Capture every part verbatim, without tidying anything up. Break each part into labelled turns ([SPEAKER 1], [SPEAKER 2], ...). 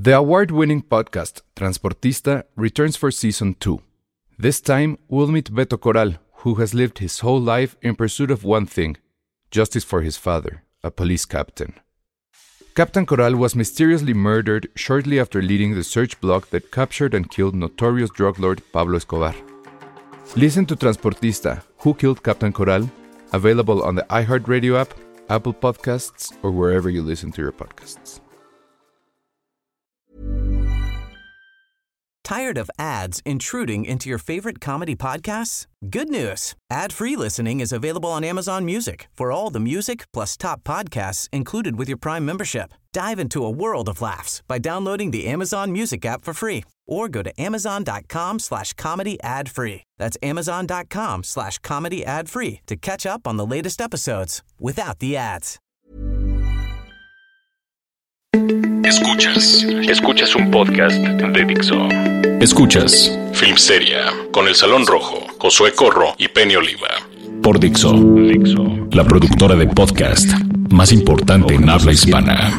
[SPEAKER 1] The award-winning podcast Transportista returns for season two. This time, we'll meet Beto Corral, who has lived his whole life in pursuit of one thing: justice for his father, a police captain. Captain Corral was mysteriously murdered shortly after leading the search block that captured and killed notorious drug lord Pablo Escobar. Listen to Transportista, Who Killed Captain Corral? Available on the iHeartRadio app, Apple Podcasts, or wherever you listen to your podcasts.
[SPEAKER 2] Tired of ads intruding into your favorite comedy podcasts? Good news. Ad-free listening is available on Amazon Music for all the music plus top podcasts included with your Prime membership. Dive into a world of laughs by downloading the Amazon Music app for free or go to amazon.com slash comedy ad free. That's amazon.com slash comedy ad free to catch up on the latest episodes without the ads.
[SPEAKER 3] Escuchas, escuchas un podcast de Dixo. Escuchas Filmsteria con El Salón Rojo, Josué Corro y Penny Oliva. Por Dixo, Dixo, la productora de podcast más importante en habla hispana.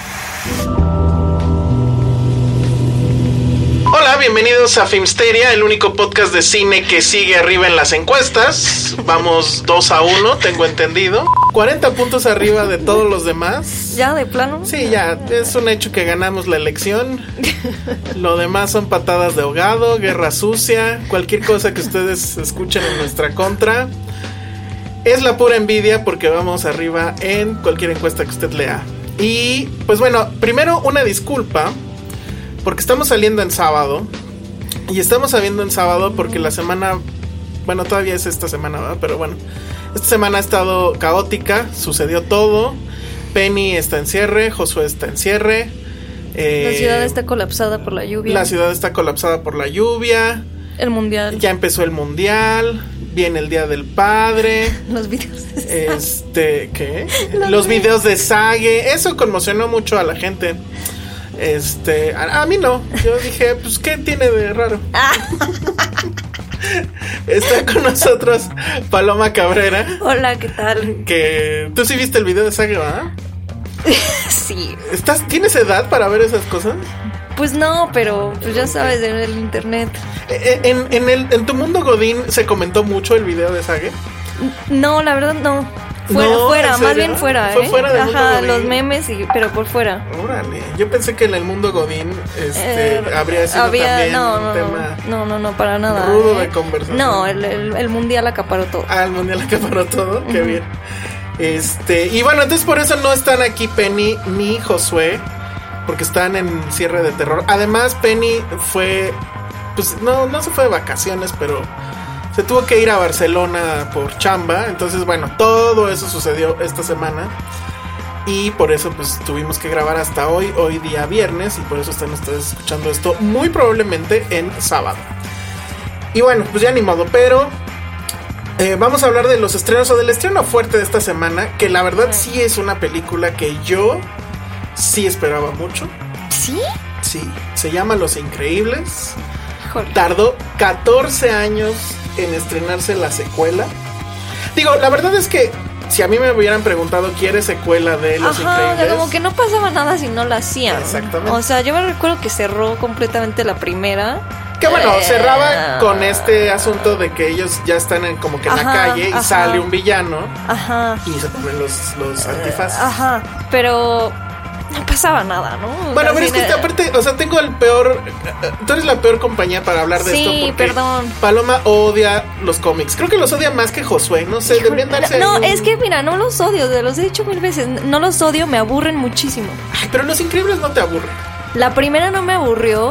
[SPEAKER 4] Hola, bienvenidos a Filmsteria, el único podcast de cine que sigue arriba en las encuestas. Vamos dos a uno, tengo entendido. cuarenta puntos arriba de todos los demás.
[SPEAKER 5] ¿Ya de plano?
[SPEAKER 4] Sí, ya, es un hecho que ganamos la elección. Lo demás son patadas de ahogado, guerra sucia, cualquier cosa que ustedes escuchen en nuestra contra. Es la pura envidia porque vamos arriba en cualquier encuesta que usted lea. Y pues bueno, primero una disculpa porque estamos saliendo en sábado. Y estamos saliendo en sábado porque la semana, bueno, todavía es esta semana, ¿verdad? Pero bueno, esta semana ha estado caótica, sucedió todo. Penny está en cierre, Josué está en cierre.
[SPEAKER 5] Eh, la ciudad está colapsada por la lluvia.
[SPEAKER 4] La ciudad está colapsada por la lluvia.
[SPEAKER 5] El mundial.
[SPEAKER 4] Ya empezó el mundial. Viene el Día del Padre.
[SPEAKER 5] Los videos de Sage.
[SPEAKER 4] Este, ¿qué? Los, Los videos de Sage. Eso conmocionó mucho a la gente. Este, a, a mí no. Yo dije, pues, ¿qué tiene de raro? Está con nosotros Paloma Cabrera.
[SPEAKER 5] Hola, ¿qué tal?
[SPEAKER 4] Que tú sí viste el video de Sage, ¿verdad?
[SPEAKER 5] Sí.
[SPEAKER 4] ¿Estás, ¿Tienes edad para ver esas cosas?
[SPEAKER 5] Pues no, pero pues ya sabes, en el internet.
[SPEAKER 4] En, en, el, en tu mundo Godín se comentó mucho el video de Sage.
[SPEAKER 5] No, la verdad no. Fuera,
[SPEAKER 4] no,
[SPEAKER 5] fuera, más bien fuera,
[SPEAKER 4] Fue
[SPEAKER 5] ¿eh?
[SPEAKER 4] fuera del
[SPEAKER 5] Ajá,
[SPEAKER 4] mundo
[SPEAKER 5] los memes, y, pero por fuera.
[SPEAKER 4] Órale, yo pensé que en el mundo Godín este,
[SPEAKER 5] eh,
[SPEAKER 4] habría sido
[SPEAKER 5] había,
[SPEAKER 4] también
[SPEAKER 5] no,
[SPEAKER 4] un
[SPEAKER 5] no,
[SPEAKER 4] tema
[SPEAKER 5] no, no, no, para nada.
[SPEAKER 4] rudo
[SPEAKER 5] ¿eh?
[SPEAKER 4] de conversación.
[SPEAKER 5] No, el, el, el mundial acaparó todo.
[SPEAKER 4] Ah, el mundial acaparó todo, qué
[SPEAKER 5] uh-huh.
[SPEAKER 4] bien. Este, y bueno, entonces por eso no están aquí Penny ni Josué, porque están en cierre de terror. Además, Penny fue, pues no, no se fue de vacaciones, pero se tuvo que ir a Barcelona por chamba. Entonces, bueno, todo eso sucedió esta semana. Y por eso, pues, tuvimos que grabar hasta hoy, hoy día viernes. Y por eso están ustedes escuchando esto muy probablemente en sábado. Y bueno, pues ya ni modo, pero eh, vamos a hablar de los estrenos o del estreno fuerte de esta semana. Que la verdad sí es una película que yo sí esperaba mucho.
[SPEAKER 5] ¿Sí?
[SPEAKER 4] Sí, se llama Los Increíbles.
[SPEAKER 5] Híjole.
[SPEAKER 4] Tardó catorce años en estrenarse la secuela. Digo, la verdad es que si a mí me hubieran preguntado ¿quiere secuela de Los
[SPEAKER 5] Ajá,
[SPEAKER 4] Increíbles?
[SPEAKER 5] O sea, como que no pasaba nada si no la hacían.
[SPEAKER 4] Exactamente.
[SPEAKER 5] O sea, yo me recuerdo que cerró completamente la primera.
[SPEAKER 4] Que bueno,
[SPEAKER 5] eh,
[SPEAKER 4] cerraba con este asunto de que ellos ya están en, como que en
[SPEAKER 5] ajá,
[SPEAKER 4] la calle y
[SPEAKER 5] ajá.
[SPEAKER 4] sale un villano.
[SPEAKER 5] Ajá.
[SPEAKER 4] Y se ponen los, los antifaces.
[SPEAKER 5] Ajá, pero no pasaba nada, ¿no? O
[SPEAKER 4] Bueno,
[SPEAKER 5] sea,
[SPEAKER 4] pero es que
[SPEAKER 5] era...
[SPEAKER 4] aparte, o sea, tengo el peor. Tú eres la peor compañía para hablar de
[SPEAKER 5] sí,
[SPEAKER 4] esto.
[SPEAKER 5] Sí, perdón.
[SPEAKER 4] Paloma odia los cómics. Creo que los odia más que Josué. No sé, deberían darse.
[SPEAKER 5] No,
[SPEAKER 4] un...
[SPEAKER 5] es que mira, no los odio, los he dicho mil veces. No los odio, me aburren muchísimo.
[SPEAKER 4] Ay, pero Los Increíbles no te aburren.
[SPEAKER 5] La primera no me aburrió.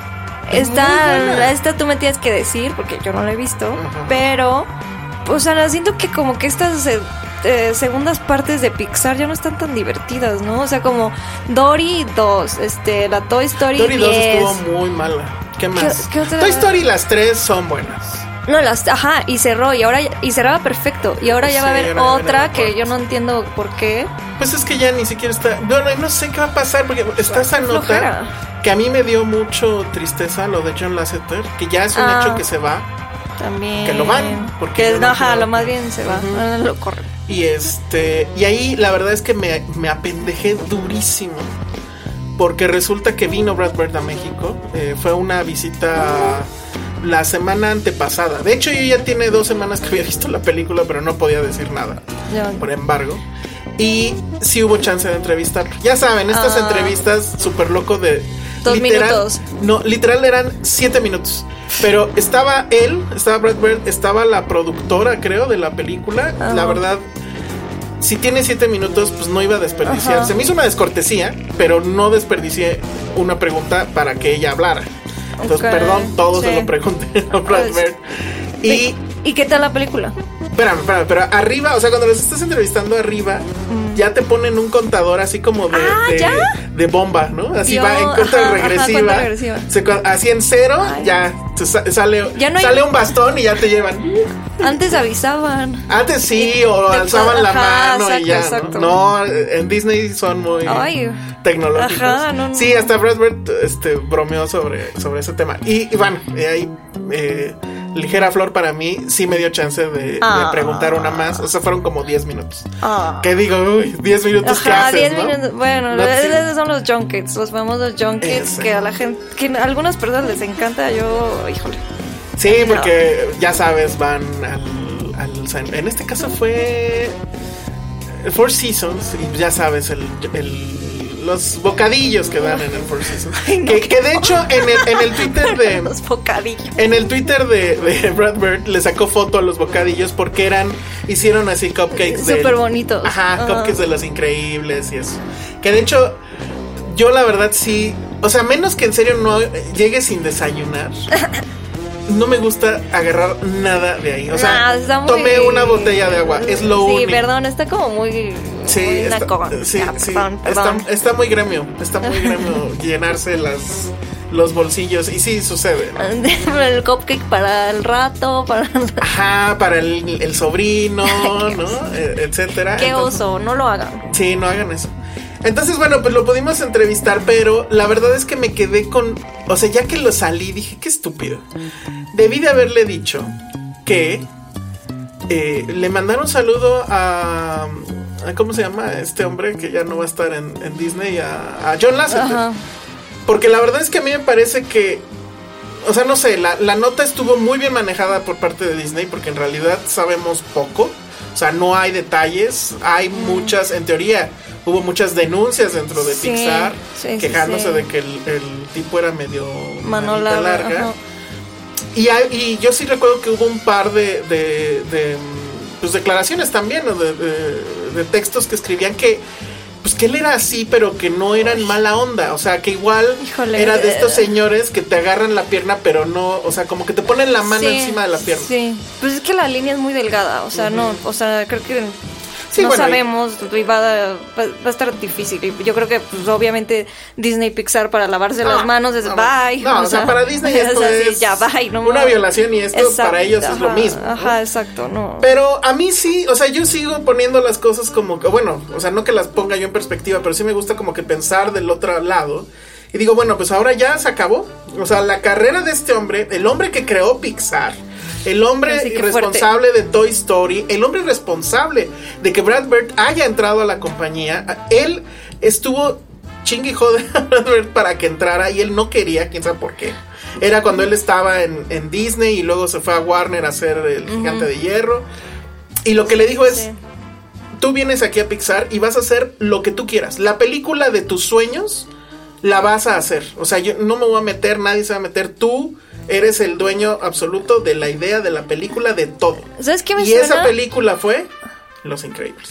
[SPEAKER 4] Es
[SPEAKER 5] Esta, esta tú me tienes que decir, porque yo no la he visto.
[SPEAKER 4] Ajá.
[SPEAKER 5] Pero, o sea, siento que como que estas eh, eh, segundas partes de Pixar ya no están tan divertidas, ¿no? O sea, como Dory dos, este, la Toy Story
[SPEAKER 4] Dory dos
[SPEAKER 5] diez.
[SPEAKER 4] estuvo muy mala. ¿Qué más?
[SPEAKER 5] ¿Qué, qué otra?
[SPEAKER 4] Toy Story las tres son buenas.
[SPEAKER 5] No, las, ajá, y cerró, y ahora, y cerraba perfecto. Y ahora ya
[SPEAKER 4] Sí,
[SPEAKER 5] va a haber
[SPEAKER 4] ahora
[SPEAKER 5] otra
[SPEAKER 4] viene la
[SPEAKER 5] que yo no entiendo por qué.
[SPEAKER 4] Pues es que ya ni siquiera está. No, no, no sé qué va a pasar porque está esa nota
[SPEAKER 5] Flojera.
[SPEAKER 4] que a mí me dio mucho tristeza lo de John Lasseter, que ya es un
[SPEAKER 5] Ah.
[SPEAKER 4] hecho que se va.
[SPEAKER 5] También.
[SPEAKER 4] Que lo van, porque
[SPEAKER 5] Que,
[SPEAKER 4] yo
[SPEAKER 5] no,
[SPEAKER 4] no
[SPEAKER 5] ajá,
[SPEAKER 4] quiero-
[SPEAKER 5] lo más bien se va.
[SPEAKER 4] Ujú.
[SPEAKER 5] Ah, lo corre.
[SPEAKER 4] Y este. Y ahí la verdad es que me, me apendejé durísimo. porque resulta que vino Brad Bird a México. Eh, fue una visita la semana antepasada. De hecho, yo ya tiene dos semanas que había visto la película, pero no podía decir nada, yeah. por embargo. Y sí hubo chance de entrevistar. Ya saben, estas ah. entrevistas súper loco de...
[SPEAKER 5] Dos
[SPEAKER 4] literal,
[SPEAKER 5] minutos.
[SPEAKER 4] No, literal eran siete minutos. Pero estaba él, estaba Brad Bird, estaba la productora, creo, de la película. Uh-huh. La verdad, si tiene siete minutos, pues no iba a desperdiciar. Uh-huh. Se me hizo una descortesía, pero no desperdicié una pregunta para que ella hablara. Entonces, okay. perdón, todo sí. se lo pregunté a Brad Bird. Y,
[SPEAKER 5] ¿Y qué tal la película?
[SPEAKER 4] Espérame, espérame, pero arriba, o sea, cuando los estás entrevistando arriba, mm. ya te ponen un contador así como de,
[SPEAKER 5] ah,
[SPEAKER 4] de, de bomba, ¿no? Así Yo, va en cuenta ajá, regresiva. Ajá, cuenta regresiva. Se, así en cero, Ay. ya te sale, ya no hay... sale un bastón y ya te llevan.
[SPEAKER 5] Antes avisaban.
[SPEAKER 4] Antes sí, y o alzaban la ajá, mano exacto, y ya. Exacto. ¿no? no, en Disney son muy Ay. tecnológicos. Ajá, no, no. Sí, hasta Brad Bird este, bromeó sobre, sobre ese tema. Y, y bueno, y ahí... Eh, ligera flor para mí, sí me dio chance de, ah. de preguntar una más. O sea, fueron como diez minutos. Ah. Que digo, uy, diez minutos que haces, diez ¿no? minutos.
[SPEAKER 5] Bueno, no, esos sí. son los junkets, los famosos junkets Ese. que a la gente, que a algunas personas les encanta. Yo, híjole.
[SPEAKER 4] Sí, porque no. ya sabes, van al, al... En este caso fue Four Seasons, y ya sabes, el... el los bocadillos que dan en el Four Seasons. Ay, no, que, que de hecho en el, en el Twitter de
[SPEAKER 5] los bocadillos.
[SPEAKER 4] En el Twitter de, de Brad Bird le sacó foto a los bocadillos porque eran hicieron así cupcakes
[SPEAKER 5] súper bonitos.
[SPEAKER 4] Ajá, uh-huh. cupcakes de Los Increíbles y eso. Que de hecho yo la verdad sí, o sea, menos que en serio no llegue sin desayunar. No me gusta agarrar nada de ahí. O sea, no, muy... tomé una botella de agua. Es lo
[SPEAKER 5] sí,
[SPEAKER 4] único.
[SPEAKER 5] Sí, perdón, está como muy.
[SPEAKER 4] Sí,
[SPEAKER 5] muy
[SPEAKER 4] está,
[SPEAKER 5] naco.
[SPEAKER 4] sí,
[SPEAKER 5] ah,
[SPEAKER 4] sí.
[SPEAKER 5] Perdón, perdón.
[SPEAKER 4] Está, está muy gremio. Está muy gremio llenarse las, los bolsillos. Y sí, sucede, ¿no?
[SPEAKER 5] El cupcake para el rato. Para
[SPEAKER 4] Ajá, para el, el sobrino, ¿no? Etcétera.
[SPEAKER 5] Qué Entonces, oso, no lo hagan.
[SPEAKER 4] Sí, no hagan eso. Entonces, bueno, pues lo pudimos entrevistar, pero la verdad es que me quedé con... O sea, ya que lo salí, dije, qué estúpido. Debí de haberle dicho que eh, le mandaron un saludo a, a... ¿Cómo se llama este hombre que ya no va a estar en, en Disney? A, a John Lasseter. Ajá. Porque la verdad es que a mí me parece que... O sea, no sé, la, la nota estuvo muy bien manejada por parte de Disney, porque en realidad sabemos poco. O sea, no hay detalles, hay mm. muchas, en teoría... Hubo muchas denuncias dentro de sí, Pixar sí, quejándose sí. de que el, el tipo era medio
[SPEAKER 5] mano larga, larga.
[SPEAKER 4] Y, hay, y yo sí recuerdo que hubo un par de, de, de pues declaraciones también, ¿no? de, de, de textos que escribían que pues que él era así, pero que no era en mala onda. O sea, que igual Híjole, era de estos señores que te agarran la pierna, pero no, o sea, como que te ponen la mano sí, encima de la pierna.
[SPEAKER 5] Sí, pues es que la línea es muy delgada, o sea, uh-huh. no, o sea, creo que sí, no bueno, sabemos, y va, a, va a estar difícil. Y yo creo que, pues, obviamente, Disney Pixar para lavarse no, las manos es no, bye.
[SPEAKER 4] No, o sea, o sea para Disney esto es,
[SPEAKER 5] es ya, bye, no,
[SPEAKER 4] una violación y esto exacto, para ellos
[SPEAKER 5] ajá,
[SPEAKER 4] es lo mismo.
[SPEAKER 5] Ajá,
[SPEAKER 4] ¿no?
[SPEAKER 5] exacto, no.
[SPEAKER 4] Pero a mí sí, o sea, yo sigo poniendo las cosas como que, bueno, o sea, no que las ponga yo en perspectiva, pero sí me gusta como que pensar del otro lado. Y digo, bueno, pues ahora ya se acabó. O sea, la carrera de este hombre, el hombre que creó Pixar, el hombre sí, responsable fuerte. de Toy Story, el hombre responsable de que Brad Bird haya entrado a la compañía, él estuvo chingue y jode a Brad Bird para que entrara y él no quería, quién sabe por qué. Era cuando él estaba en, en Disney y luego se fue a Warner a hacer el uh-huh. Gigante de Hierro. Y lo que le dijo es, sí. tú vienes aquí a Pixar y vas a hacer lo que tú quieras. La película de tus sueños la vas a hacer. O sea, yo no me voy a meter, nadie se va a meter, tú eres el dueño absoluto de la idea, de la película, de todo.
[SPEAKER 5] ¿Sabes qué me
[SPEAKER 4] y
[SPEAKER 5] suena?
[SPEAKER 4] Esa película fue Los Increíbles.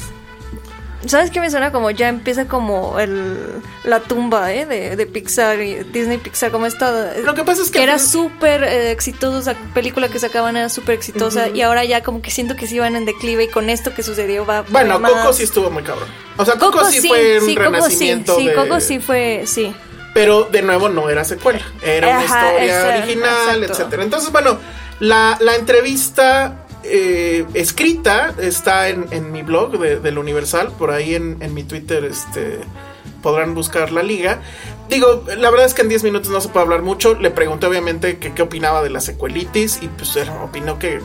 [SPEAKER 5] ¿Sabes qué me suena? Como ya empieza como el la tumba, ¿eh? De, de Pixar y Disney Pixar, como esta...
[SPEAKER 4] Lo que pasa es que...
[SPEAKER 5] que era súper eh, exitosa, la película que sacaban era súper exitosa, uh-huh. y ahora ya como que siento que sí van en declive y con esto que sucedió va...
[SPEAKER 4] Bueno, más... Coco sí estuvo muy cabrón. O sea, Coco, Coco sí, sí fue un sí, renacimiento
[SPEAKER 5] Coco sí,
[SPEAKER 4] de...
[SPEAKER 5] sí, Coco sí fue, sí.
[SPEAKER 4] Pero de nuevo no era secuela, era Ajá, una historia ese, original, exacto. etcétera. Entonces, bueno, la, la entrevista eh, escrita está en, en mi blog de, del Universal, por ahí en, en mi Twitter este, podrán buscar la liga. Digo, la verdad es que en diez minutos no se puede hablar mucho. Le pregunté obviamente que qué opinaba de la secuelitis y pues él opinó que, eh,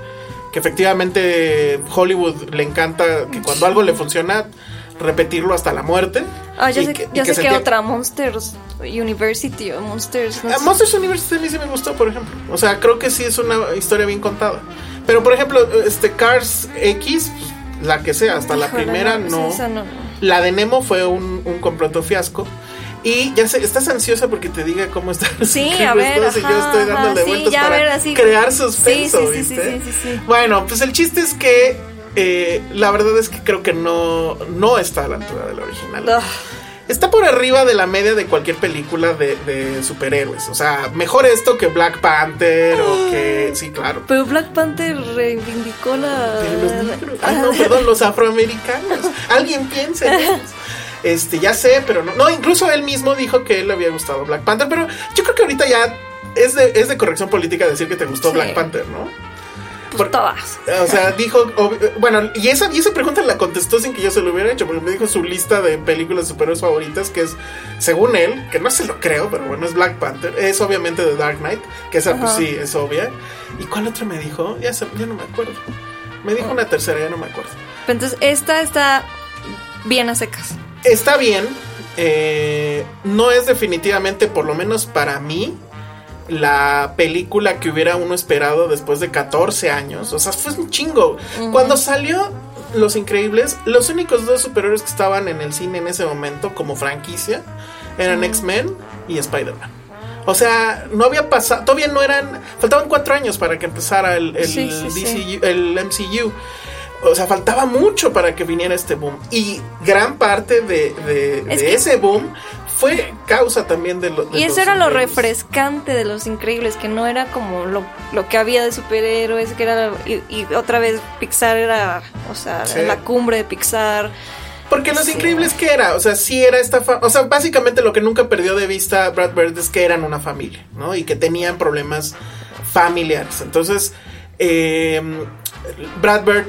[SPEAKER 4] que efectivamente Hollywood le encanta que cuando algo le funciona repetirlo hasta la muerte.
[SPEAKER 5] Ah, ya sé, que, ya sé que sentía... otra, Monsters University o Monsters...
[SPEAKER 4] No sé. Monsters University a mí sí me gustó, por ejemplo. O sea, creo que sí es una historia bien contada. Pero, por ejemplo, este Cars X, la que sea, hasta Híjole, la primera no, no. Esa no, no. La de Nemo fue un, un completo fiasco. Y ya sé, estás ansiosa porque te diga cómo están los
[SPEAKER 5] Sí, a ver, ajá,
[SPEAKER 4] y yo estoy dándole
[SPEAKER 5] sí,
[SPEAKER 4] vueltas
[SPEAKER 5] ya,
[SPEAKER 4] para
[SPEAKER 5] ver, así,
[SPEAKER 4] crear suspenso,
[SPEAKER 5] sí, sí,
[SPEAKER 4] ¿viste?
[SPEAKER 5] Sí, sí, sí, sí, sí.
[SPEAKER 4] Bueno, pues el chiste es que eh, la verdad es que creo que no, no está a la altura del original. Ugh. Está por arriba de la media de cualquier película de, de superhéroes. O sea, mejor esto que Black Panther o que... Sí, claro.
[SPEAKER 5] Pero Black Panther reivindicó la...
[SPEAKER 4] Pero los negros. Ah, no, perdón, los afroamericanos. Alguien piensa en eso. Este, ya sé, pero no. No, incluso él mismo dijo que él le había gustado Black Panther. Pero yo creo que ahorita ya es de, es de corrección política decir que te gustó sí. Black Panther, ¿no?
[SPEAKER 5] Pues todas.
[SPEAKER 4] O sea, dijo, ob- bueno, y esa, y esa pregunta la contestó sin que yo se lo hubiera hecho, porque me dijo su lista de películas de superhéroes favoritas, que es, según él, que no se lo creo, pero bueno, es Black Panther, es obviamente The Dark Knight, que esa, uh-huh. pues sí, es obvia. ¿Y cuál otra me dijo? Ya, se, ya no me acuerdo. Me dijo uh-huh. una tercera, ya no me acuerdo.
[SPEAKER 5] Entonces, esta está bien a secas.
[SPEAKER 4] Está bien, eh, no es definitivamente, por lo menos para mí, la película que hubiera uno esperado después de catorce años. O sea, fue un chingo. Uh-huh. Cuando salió Los Increíbles, los únicos dos superhéroes que estaban en el cine en ese momento como franquicia eran uh-huh. X-Men y Spider-Man. O sea, no había pasado, todavía no eran, faltaban cuatro años para que empezara el, el, sí, sí, D C U, sí. el M C U. O sea, faltaba mucho para que viniera este boom. Y gran parte de, de, de que... ese boom fue causa también de, lo, de
[SPEAKER 5] y eso
[SPEAKER 4] los
[SPEAKER 5] era
[SPEAKER 4] Increíbles.
[SPEAKER 5] Lo refrescante de Los Increíbles, que no era como lo, lo que había de superhéroes, que era y, y otra vez Pixar era, o sea, sí. la cumbre de Pixar.
[SPEAKER 4] Porque Los
[SPEAKER 5] sí.
[SPEAKER 4] Increíbles, ¿qué era? O sea, sí era esta... Fa- o sea, básicamente lo que nunca perdió de vista Brad Bird es que eran una familia, ¿no? Y que tenían problemas familiares. Entonces, eh, Brad Bird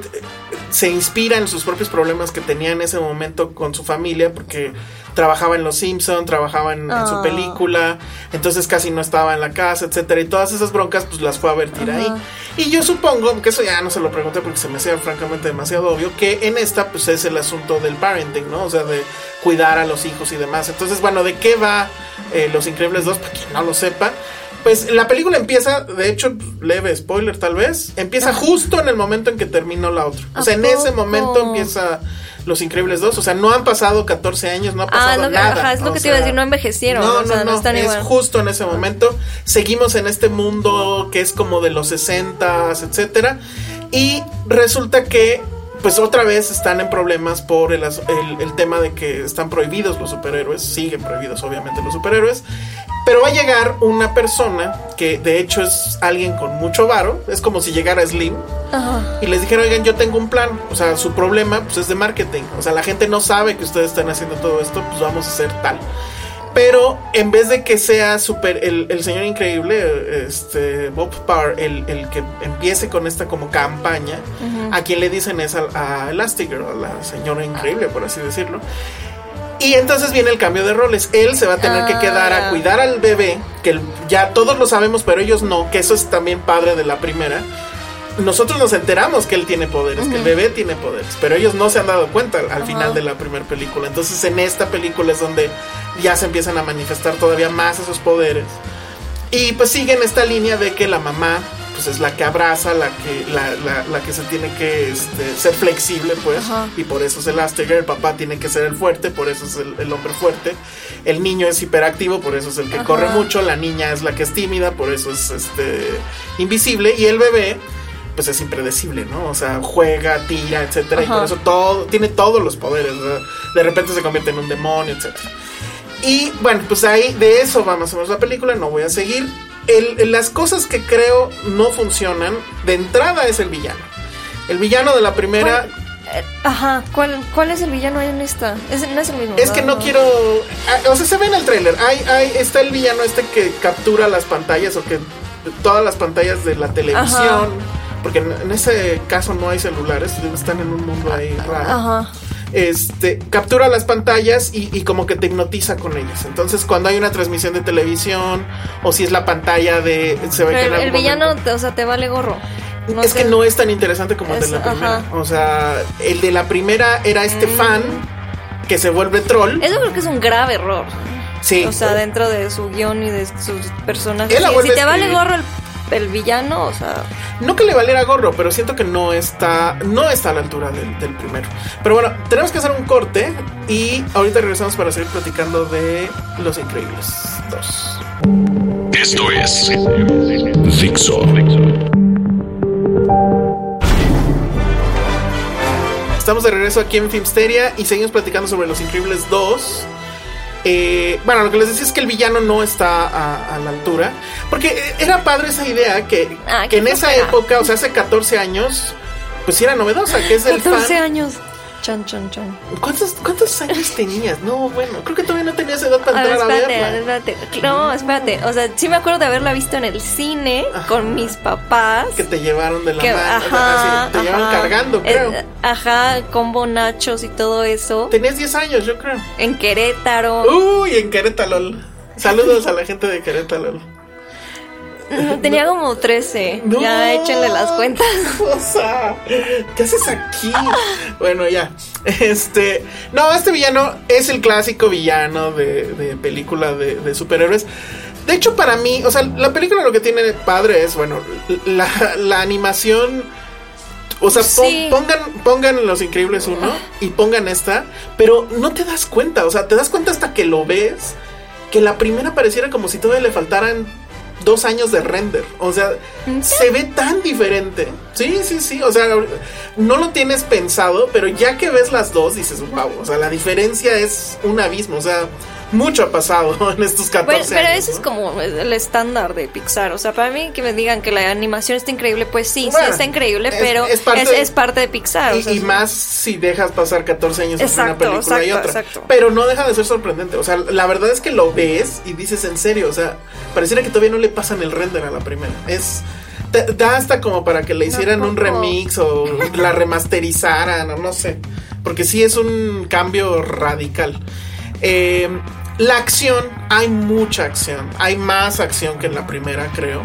[SPEAKER 4] se inspira en sus propios problemas que tenía en ese momento con su familia, porque trabajaba en Los Simpson, trabajaba en, oh. en su película, entonces casi no estaba en la casa, etcétera, y todas esas broncas pues las fue a vertir uh-huh. ahí. Y yo supongo, que eso ya no se lo pregunté porque se me hacía francamente demasiado obvio, que en esta pues es el asunto del parenting, ¿no? O sea, de cuidar a los hijos y demás. Entonces, bueno, ¿de qué va eh, Los Increíbles dos? Para quien no lo sepa, pues la película empieza, de hecho, leve spoiler tal vez, empieza Ajá. justo en el momento en que terminó la otra. O sea, en ese momento empieza Los Increíbles dos. O sea, no han pasado catorce años, no ha pasado
[SPEAKER 5] ah,
[SPEAKER 4] nada.
[SPEAKER 5] Ajá, es lo
[SPEAKER 4] o
[SPEAKER 5] que
[SPEAKER 4] sea,
[SPEAKER 5] te iba a decir, no envejecieron.
[SPEAKER 4] No,
[SPEAKER 5] o sea,
[SPEAKER 4] no, no,
[SPEAKER 5] no están
[SPEAKER 4] es
[SPEAKER 5] igual.
[SPEAKER 4] justo en ese momento. Seguimos en este mundo que es como de los sesentas, etcétera. Y resulta que pues otra vez están en problemas por el, el, el tema de que están prohibidos los superhéroes. Siguen prohibidos obviamente los superhéroes. Pero va a llegar una persona que de hecho es alguien con mucho varo. Es como si llegara Slim uh-huh. y les dijera, oigan, yo tengo un plan. O sea, su problema pues es de marketing. O sea, la gente no sabe que ustedes están haciendo todo esto, pues vamos a hacer tal. Pero en vez de que sea super el, el señor increíble, este Bob Parr, el, el que empiece con esta como campaña, uh-huh. a quien le dicen es a, a Elastigirl, a la señora increíble, por así decirlo. Y entonces viene el cambio de roles. Él se va a tener ah. que quedar a cuidar al bebé, que el, ya todos lo sabemos, pero ellos no, que eso es también padre de la primera. Nosotros nos enteramos que él tiene poderes, uh-huh. que el bebé tiene poderes, pero ellos no se han dado cuenta al uh-huh. final de la primera película. Entonces en esta película es donde ya se empiezan a manifestar todavía más esos poderes. Y pues siguen esta línea de que la mamá pues es la que abraza, la que la, la, la que se tiene que este, ser flexible, pues, uh-huh. y por eso es Elastigirl. El papá tiene que ser el fuerte, por eso es el, el hombre fuerte. El niño es hiperactivo, por eso es el que uh-huh. corre mucho. La niña es la que es tímida, por eso es este invisible. Y el bebé pues es impredecible, ¿no? O sea, juega, tira, etcétera, uh-huh. y por eso todo tiene todos los poderes, ¿verdad? De repente se convierte en un demonio, etcétera. Y bueno, pues ahí de eso va más o menos la película. No voy a seguir. El, las cosas que creo no funcionan de entrada es el villano. El villano de la primera.
[SPEAKER 5] ¿Cuál, eh, ajá, ¿cuál, ¿cuál es el villano en esta? Es, no es el mismo.
[SPEAKER 4] Es que no, no quiero. O sea, se ve en el tráiler. Hay, hay, está el villano este que captura las pantallas, o que todas las pantallas de la televisión. Ajá. Porque en, en ese caso no hay celulares, están en un mundo ahí raro. Ajá. Este, captura las pantallas y, y como que te hipnotiza con ellas. Entonces cuando hay una transmisión de televisión, o si es la pantalla de se ve
[SPEAKER 5] Pero
[SPEAKER 4] que
[SPEAKER 5] el, el villano te, o sea, te vale gorro.
[SPEAKER 4] No es sé. Que no es tan interesante como es, el de la primera. Ajá. O sea, el de la primera era este mm. fan que se vuelve troll.
[SPEAKER 5] Eso creo que es un grave error.
[SPEAKER 4] Sí.
[SPEAKER 5] O sea, dentro de su guión y de sus personajes.
[SPEAKER 4] Él la
[SPEAKER 5] Si,
[SPEAKER 4] vuelve
[SPEAKER 5] si te
[SPEAKER 4] a
[SPEAKER 5] vale
[SPEAKER 4] escribir.
[SPEAKER 5] gorro el, el villano, o sea...
[SPEAKER 4] No que le valiera gorro, pero siento que no está no está a la altura del, del primero. Pero bueno, tenemos que hacer un corte y ahorita regresamos para seguir platicando de Los Increíbles dos.
[SPEAKER 3] Esto es Dixo.
[SPEAKER 4] Estamos de regreso aquí en Filmsteria y seguimos platicando sobre Los Increíbles dos. Eh, bueno, lo que les decía es que el villano no está a, a la altura. Porque era padre esa idea que,
[SPEAKER 5] ah,
[SPEAKER 4] que en esa
[SPEAKER 5] flojera.
[SPEAKER 4] época, o sea, hace catorce años, pues sí era novedosa, que es el
[SPEAKER 5] catorce
[SPEAKER 4] fan.
[SPEAKER 5] años. Chan, chan, chan.
[SPEAKER 4] ¿Cuántos, ¿Cuántos años tenías? No, bueno, creo que todavía no tenías edad para
[SPEAKER 5] A ver,
[SPEAKER 4] entrar a,
[SPEAKER 5] espérate,
[SPEAKER 4] verla.
[SPEAKER 5] espérate. No, espérate. O sea, sí me acuerdo de haberla visto en el cine
[SPEAKER 4] Ajá.
[SPEAKER 5] con mis papás.
[SPEAKER 4] Que te llevaron de la
[SPEAKER 5] Que,
[SPEAKER 4] mano,
[SPEAKER 5] ajá,
[SPEAKER 4] o sea, así, te llevaron
[SPEAKER 5] ajá.
[SPEAKER 4] cargando, creo.
[SPEAKER 5] Eh, ajá, con bonachos y todo eso.
[SPEAKER 4] Tenías diez años, yo creo.
[SPEAKER 5] En Querétaro.
[SPEAKER 4] Uy, en Querétaro. Lol. Saludos a la gente de Querétaro. Lol.
[SPEAKER 5] Tenía como trece.
[SPEAKER 4] No.
[SPEAKER 5] Ya échenle las cuentas.
[SPEAKER 4] O sea, ¿qué haces aquí? Bueno, ya. Este. No, este villano es el clásico villano de, de película de, de superhéroes. De hecho, para mí, o sea, la película lo que tiene padre es, bueno, la, la animación. O sea,
[SPEAKER 5] Sí.
[SPEAKER 4] pon- pongan, pongan Los Increíbles uno y pongan esta, pero no te das cuenta, o sea, te das cuenta hasta que lo ves, que la primera pareciera como si todavía le faltaran dos años de render. O sea, se ve tan diferente. Sí, sí, sí. O sea, no lo tienes pensado, pero ya que ves las dos, dices, wow. O sea, la diferencia es un abismo. O sea, mucho ha pasado en estos catorce
[SPEAKER 5] Bueno, pero
[SPEAKER 4] años.
[SPEAKER 5] ese
[SPEAKER 4] ¿no?
[SPEAKER 5] es como el estándar de Pixar. O sea, para mí que me digan que la animación está increíble, pues sí,
[SPEAKER 4] Bueno,
[SPEAKER 5] sí está increíble,
[SPEAKER 4] es-
[SPEAKER 5] pero
[SPEAKER 4] es
[SPEAKER 5] es
[SPEAKER 4] parte
[SPEAKER 5] parte,
[SPEAKER 4] de-
[SPEAKER 5] es, parte de Pixar.
[SPEAKER 4] Y,
[SPEAKER 5] o sea,
[SPEAKER 4] y
[SPEAKER 5] es-
[SPEAKER 4] más si dejas pasar catorce años entre una
[SPEAKER 5] Exacto,
[SPEAKER 4] película y
[SPEAKER 5] exacto,
[SPEAKER 4] otra.
[SPEAKER 5] exacto.
[SPEAKER 4] Pero no deja de ser sorprendente. O sea, la verdad es que lo ves y dices en serio. O sea, pareciera que todavía no le pasan el render a la primera. Es. te- Da hasta como para que le hicieran un
[SPEAKER 5] Tampoco.
[SPEAKER 4] remix o la remasterizaran o no sé. Porque sí es un cambio radical. Eh, la acción, hay mucha acción. Hay más acción que en la primera, creo.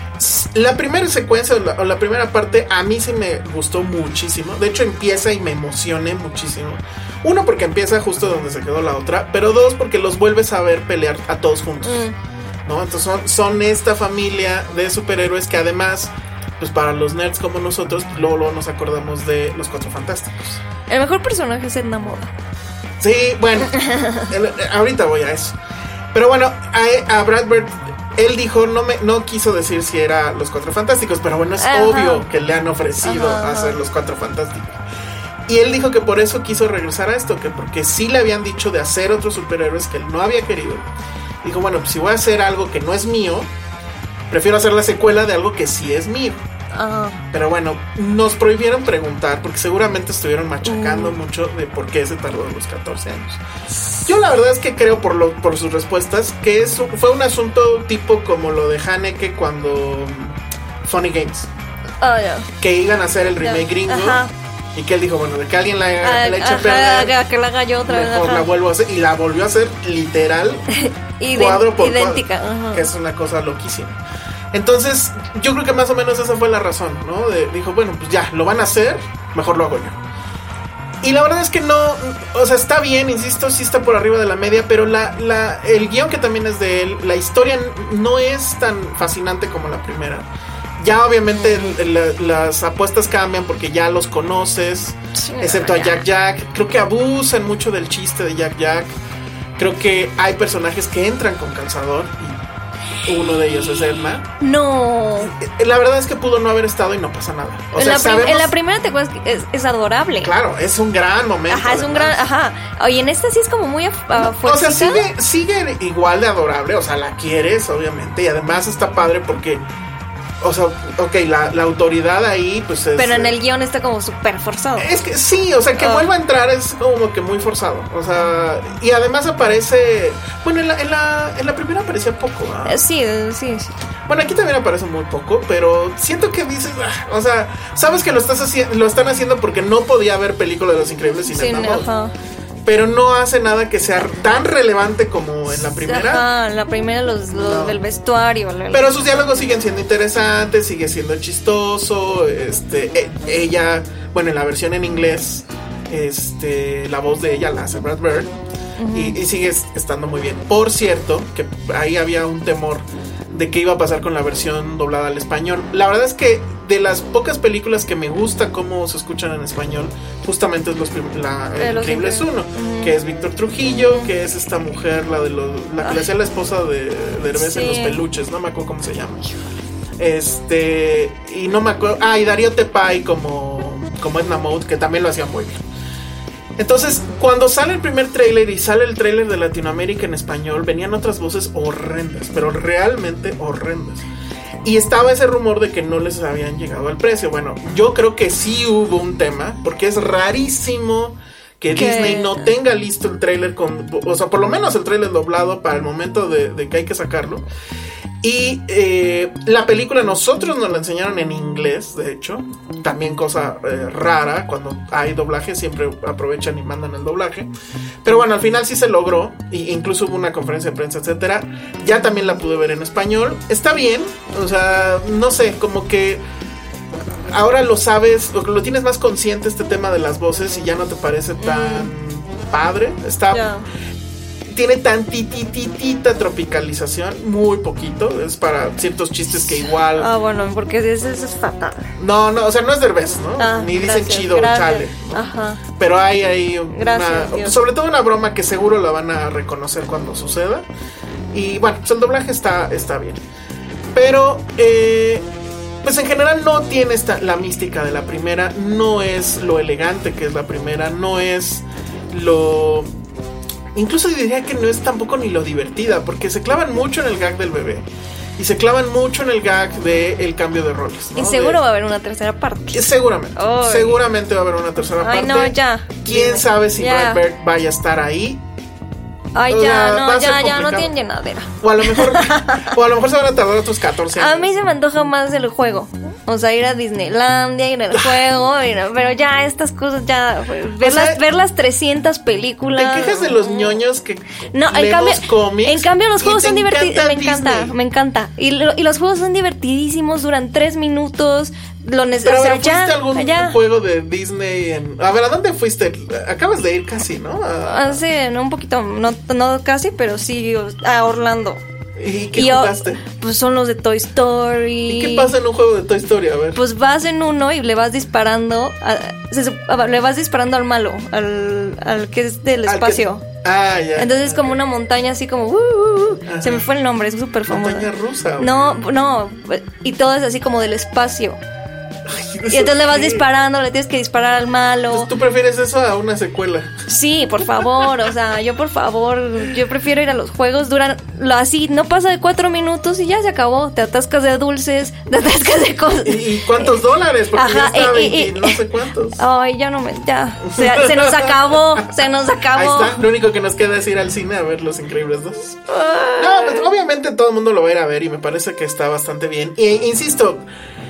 [SPEAKER 4] La primera secuencia o la, o la primera parte a mí sí me gustó muchísimo. De hecho empieza y me emocioné muchísimo. Uno, porque empieza justo donde se quedó la otra. Pero dos, porque los vuelves a ver pelear a todos juntos,
[SPEAKER 5] Mm.
[SPEAKER 4] ¿no? Entonces son, son esta familia de superhéroes que además, pues para los nerds como nosotros, luego, luego nos acordamos de los Cuatro Fantásticos.
[SPEAKER 5] El mejor personaje es Edna Moda.
[SPEAKER 4] Sí, bueno, el- ahorita voy a eso. Pero bueno, a, a Brad Bird, él dijo, no me no quiso decir si era los Cuatro Fantásticos, pero bueno, es
[SPEAKER 5] Ajá.
[SPEAKER 4] obvio que le han ofrecido
[SPEAKER 5] Ajá, ajá.
[SPEAKER 4] hacer los Cuatro Fantásticos. Y él dijo que por eso quiso regresar a esto, que porque sí le habían dicho de hacer otros superhéroes que él no había querido. Dijo, bueno, pues si voy a hacer algo que no es mío, prefiero hacer la secuela de algo que sí es mío.
[SPEAKER 5] Ajá.
[SPEAKER 4] Pero bueno, nos prohibieron preguntar porque seguramente estuvieron machacando
[SPEAKER 5] Mm.
[SPEAKER 4] mucho de por qué se tardó los catorce años. Yo la verdad es que creo por lo, por sus respuestas que es, fue un asunto tipo como lo de Haneke cuando um, Funny Games,
[SPEAKER 5] Ah, ya.
[SPEAKER 4] que iban a hacer el remake
[SPEAKER 5] Ya.
[SPEAKER 4] gringo.
[SPEAKER 5] Ajá.
[SPEAKER 4] Y que él dijo, bueno, de que alguien la,
[SPEAKER 5] Ah,
[SPEAKER 4] la eche a
[SPEAKER 5] ajá,
[SPEAKER 4] perder,
[SPEAKER 5] que la haga yo otra vez.
[SPEAKER 4] mejor
[SPEAKER 5] ajá.
[SPEAKER 4] la vuelvo a hacer. Y la volvió a hacer literal
[SPEAKER 5] Iden-
[SPEAKER 4] cuadro por
[SPEAKER 5] idéntica.
[SPEAKER 4] cuadro,
[SPEAKER 5] Ajá.
[SPEAKER 4] que es una cosa loquísima. Entonces, yo creo que más o menos esa fue la razón, ¿no? De- dijo, bueno, pues ya, lo van a hacer, mejor lo hago yo. Y la verdad es que no, o sea, está bien, insisto, sí está por arriba de la media, pero la, la, el guión que también es de él, la historia no es tan fascinante como la primera. Ya obviamente el- la- las apuestas cambian porque ya los conoces,
[SPEAKER 5] Sí,
[SPEAKER 4] excepto a
[SPEAKER 5] ya.
[SPEAKER 4] Jack Jack. Creo que abusan mucho del chiste de Jack Jack. Creo que hay personajes que entran con calzador y uno de ellos es Edna.
[SPEAKER 5] No.
[SPEAKER 4] La verdad es que pudo no haber estado y no pasa nada. O
[SPEAKER 5] en,
[SPEAKER 4] sea,
[SPEAKER 5] la prim-
[SPEAKER 4] sabemos,
[SPEAKER 5] en la primera te acuerdas que es, es adorable.
[SPEAKER 4] claro, es un gran momento.
[SPEAKER 5] Ajá, es un
[SPEAKER 4] además.
[SPEAKER 5] gran. Ajá. Oye, en esta sí es como muy a, a
[SPEAKER 4] O sea,
[SPEAKER 5] fuercita.
[SPEAKER 4] sigue, sigue igual de adorable, o sea, la quieres, obviamente, y además está padre porque, o sea, ok, la, la autoridad ahí, pues es...
[SPEAKER 5] Pero en el guión está como súper forzado.
[SPEAKER 4] Es que sí, o sea, que
[SPEAKER 5] Ah.
[SPEAKER 4] vuelva a entrar es como que muy forzado, o sea, y además aparece, bueno, en la, en la, en la primera aparecía poco, ¿ah?
[SPEAKER 5] Eh, Sí, eh, sí, sí.
[SPEAKER 4] Bueno, aquí también aparece muy poco, pero siento que dices, ah, o sea, sabes que lo estás haciendo, lo están haciendo porque no podía haber película de Los Increíbles sin
[SPEAKER 5] Sí,
[SPEAKER 4] Edna Mode.
[SPEAKER 5] ajá.
[SPEAKER 4] Pero no hace nada que sea tan relevante como en la primera.
[SPEAKER 5] Ajá, la primera los, los
[SPEAKER 4] No.
[SPEAKER 5] del vestuario. la-
[SPEAKER 4] Pero sus diálogos siguen siendo interesantes, sigue siendo chistoso. Este, e- ella, bueno, en la versión en inglés, Este, la voz de ella la hace Brad Bird. Uh-huh. y, y sigue estando muy bien. Por cierto, que ahí había un temor de qué iba a pasar con la versión doblada al español. La verdad es que de las pocas películas que me gusta cómo se escuchan en español, justamente es los, la, El Increíbles uno, uh-huh. que es Víctor Trujillo, uh-huh. que es esta mujer, la de lo, la que le hacía la esposa de, de Derbez sí. en Los Peluches, no me acuerdo cómo se llama. Este, y no me acuerdo, ah, y Darío Tepay como, como Edna Mode, que también lo hacía muy bien. Entonces, cuando sale el primer tráiler y sale el tráiler de Latinoamérica en español, venían otras voces horrendas, pero realmente horrendas. Y estaba ese rumor de que no les habían llegado al precio. Bueno, yo creo que sí hubo un tema, porque es rarísimo que ¿Qué? Disney no tenga listo el tráiler con, o sea, por lo menos el tráiler doblado para el momento de, de que hay que sacarlo. Y eh, la película nosotros nos la enseñaron en inglés, de hecho. También cosa eh, rara, cuando hay doblaje siempre aprovechan y mandan el doblaje. Pero bueno, al final sí se logró, e incluso hubo una conferencia de prensa, etcétera. Ya también la pude ver en español. Está bien, o sea, no sé, como que ahora lo sabes, lo tienes más consciente este tema de las voces y ya no te parece tan mm. padre. Está... Yeah. Tiene tantititita tropicalización, muy poquito, es para ciertos chistes que igual...
[SPEAKER 5] Ah, bueno, porque eso es fatal.
[SPEAKER 4] No, no, o sea, no es Derbez, ¿no? Ah, Ni dicen gracias, chido, gracias. Chale, ¿no? Ajá. Pero hay ahí una, Dios. sobre todo una broma que seguro la van a reconocer cuando suceda. Y bueno, pues el doblaje está, está bien. Pero, eh, pues en general no tiene esta, la mística de la primera, no es lo elegante que es la primera, no es lo... Incluso diría que no es tampoco ni lo divertida, porque se clavan mucho en el gag del bebé. Y se clavan mucho en el gag del cambio de roles, ¿no?
[SPEAKER 5] Y seguro
[SPEAKER 4] de,
[SPEAKER 5] va a haber una tercera parte.
[SPEAKER 4] Seguramente. Oy. Seguramente va a haber una tercera
[SPEAKER 5] Ay,
[SPEAKER 4] parte.
[SPEAKER 5] Ay, no, ya.
[SPEAKER 4] ¿Quién
[SPEAKER 5] Dime.
[SPEAKER 4] sabe si
[SPEAKER 5] ya.
[SPEAKER 4] Brad Bird vaya a estar ahí?
[SPEAKER 5] Ay, o ya, sea, no, ya, ya, no tienen llenadera.
[SPEAKER 4] O a lo mejor, o a lo mejor se van a tardar otros catorce años.
[SPEAKER 5] A mí se me antoja más el juego. O sea, ir a Disneylandia, ir al juego, ir a, pero ya estas cosas, ya ver, o sea, las, ver las trescientas películas.
[SPEAKER 4] ¿Te quejas de los ñoños que
[SPEAKER 5] no, en cambio,
[SPEAKER 4] cómics?
[SPEAKER 5] En cambio los juegos son divertidos. Me encanta,
[SPEAKER 4] Disney.
[SPEAKER 5] me encanta. Y, lo, y los juegos son divertidísimos, duran tres minutos. Lo necesito.
[SPEAKER 4] Pero,
[SPEAKER 5] o sea,
[SPEAKER 4] ¿fuiste a algún allá. juego de Disney? En... A ver, ¿a dónde fuiste? Acabas de ir casi, ¿no? A...
[SPEAKER 5] Ah, sí, no, un poquito, no, no casi, pero sí a Orlando.
[SPEAKER 4] ¿Y qué
[SPEAKER 5] y
[SPEAKER 4] jugaste?
[SPEAKER 5] Yo, pues son los de Toy Story.
[SPEAKER 4] ¿Y qué pasa en un juego de Toy Story? A ver.
[SPEAKER 5] Pues vas en uno y le vas disparando a, se, a, le vas disparando al malo, al, al que es del espacio.
[SPEAKER 4] Que, ah, ya.
[SPEAKER 5] Entonces
[SPEAKER 4] okay.
[SPEAKER 5] como una montaña así como uh, uh, uh, se me fue el nombre, es súper famosa.
[SPEAKER 4] Montaña rusa.
[SPEAKER 5] No, no, y todo es así como del espacio. Y entonces le vas disparando, le tienes que disparar al malo.
[SPEAKER 4] Entonces, ¿tú prefieres eso a una secuela?
[SPEAKER 5] Sí, por favor, o sea, yo por favor, yo prefiero ir a los juegos, duran así, no pasa de cuatro minutos y ya se acabó. Te atascas de dulces, te atascas de cosas.
[SPEAKER 4] ¿Y, y cuántos dólares? Porque Ajá, ya está y, y, no sé cuántos.
[SPEAKER 5] Ay, ya no me, ya, se, se nos acabó, se nos acabó.
[SPEAKER 4] Ahí está, lo único que nos queda es ir al cine a ver Los Increíbles dos. No, pues obviamente todo el mundo lo va a ir a ver y me parece que está bastante bien. Y insisto,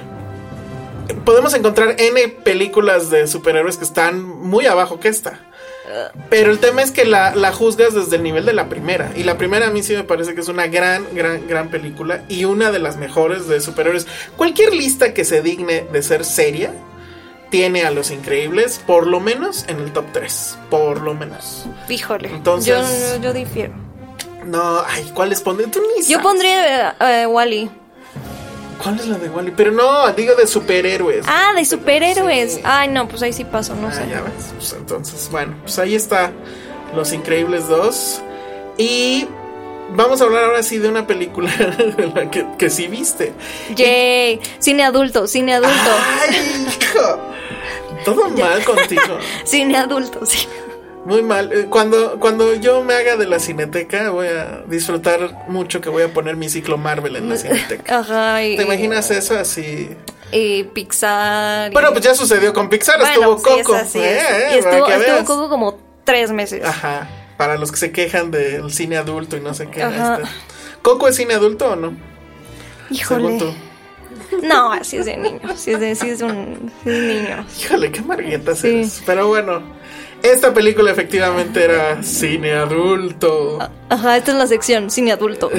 [SPEAKER 4] podemos encontrar N películas de superhéroes que están muy abajo que esta. Pero el tema es que la, la juzgas desde el nivel de la primera. Y la primera a mí sí me parece que es una gran, gran, gran película. Y una de las mejores de superhéroes. Cualquier lista que se digne de ser seria tiene a Los Increíbles, por lo menos en el top tres. Por lo menos.
[SPEAKER 5] Híjole,
[SPEAKER 4] entonces,
[SPEAKER 5] yo, yo difiero.
[SPEAKER 4] No, ay, ¿cuáles pondré? Tú ni
[SPEAKER 5] Yo
[SPEAKER 4] sabes.
[SPEAKER 5] pondría uh, uh, Wall-E.
[SPEAKER 4] ¿Cuál es la de Wall-E? Pero no, digo de superhéroes.
[SPEAKER 5] Ah, de superhéroes. Sí. Ay, no, pues ahí sí paso, no
[SPEAKER 4] ah,
[SPEAKER 5] sé.
[SPEAKER 4] Ya ves. Pues entonces, bueno, pues ahí está Los Increíbles dos. Y vamos a hablar ahora sí de una película que, que sí viste.
[SPEAKER 5] Yay, y... cine adulto, cine adulto.
[SPEAKER 4] Ay, hijo. Todo mal contigo.
[SPEAKER 5] Cine adulto, sí.
[SPEAKER 4] Muy mal. Cuando, cuando yo me haga de la Cineteca, voy a disfrutar mucho que voy a poner mi ciclo Marvel en la Cineteca.
[SPEAKER 5] Ajá. Y,
[SPEAKER 4] ¿te imaginas eso así?
[SPEAKER 5] Y Pixar.
[SPEAKER 4] Bueno, pues ya sucedió con Pixar.
[SPEAKER 5] Bueno,
[SPEAKER 4] estuvo
[SPEAKER 5] sí,
[SPEAKER 4] Coco.
[SPEAKER 5] Es así,
[SPEAKER 4] eh,
[SPEAKER 5] es.
[SPEAKER 4] Eh,
[SPEAKER 5] y estuvo, estuvo Coco como tres meses.
[SPEAKER 4] Ajá. Para los que se quejan del cine adulto y no sé qué. Este. ¿Coco es cine adulto o no?
[SPEAKER 5] Híjole. No, así es de niño. Sí es de, sí es un, sí es de niño.
[SPEAKER 4] Híjole, qué marguetas sí. eres. Pero bueno. Esta película efectivamente era cine adulto.
[SPEAKER 5] Ajá, esta es la sección cine adulto.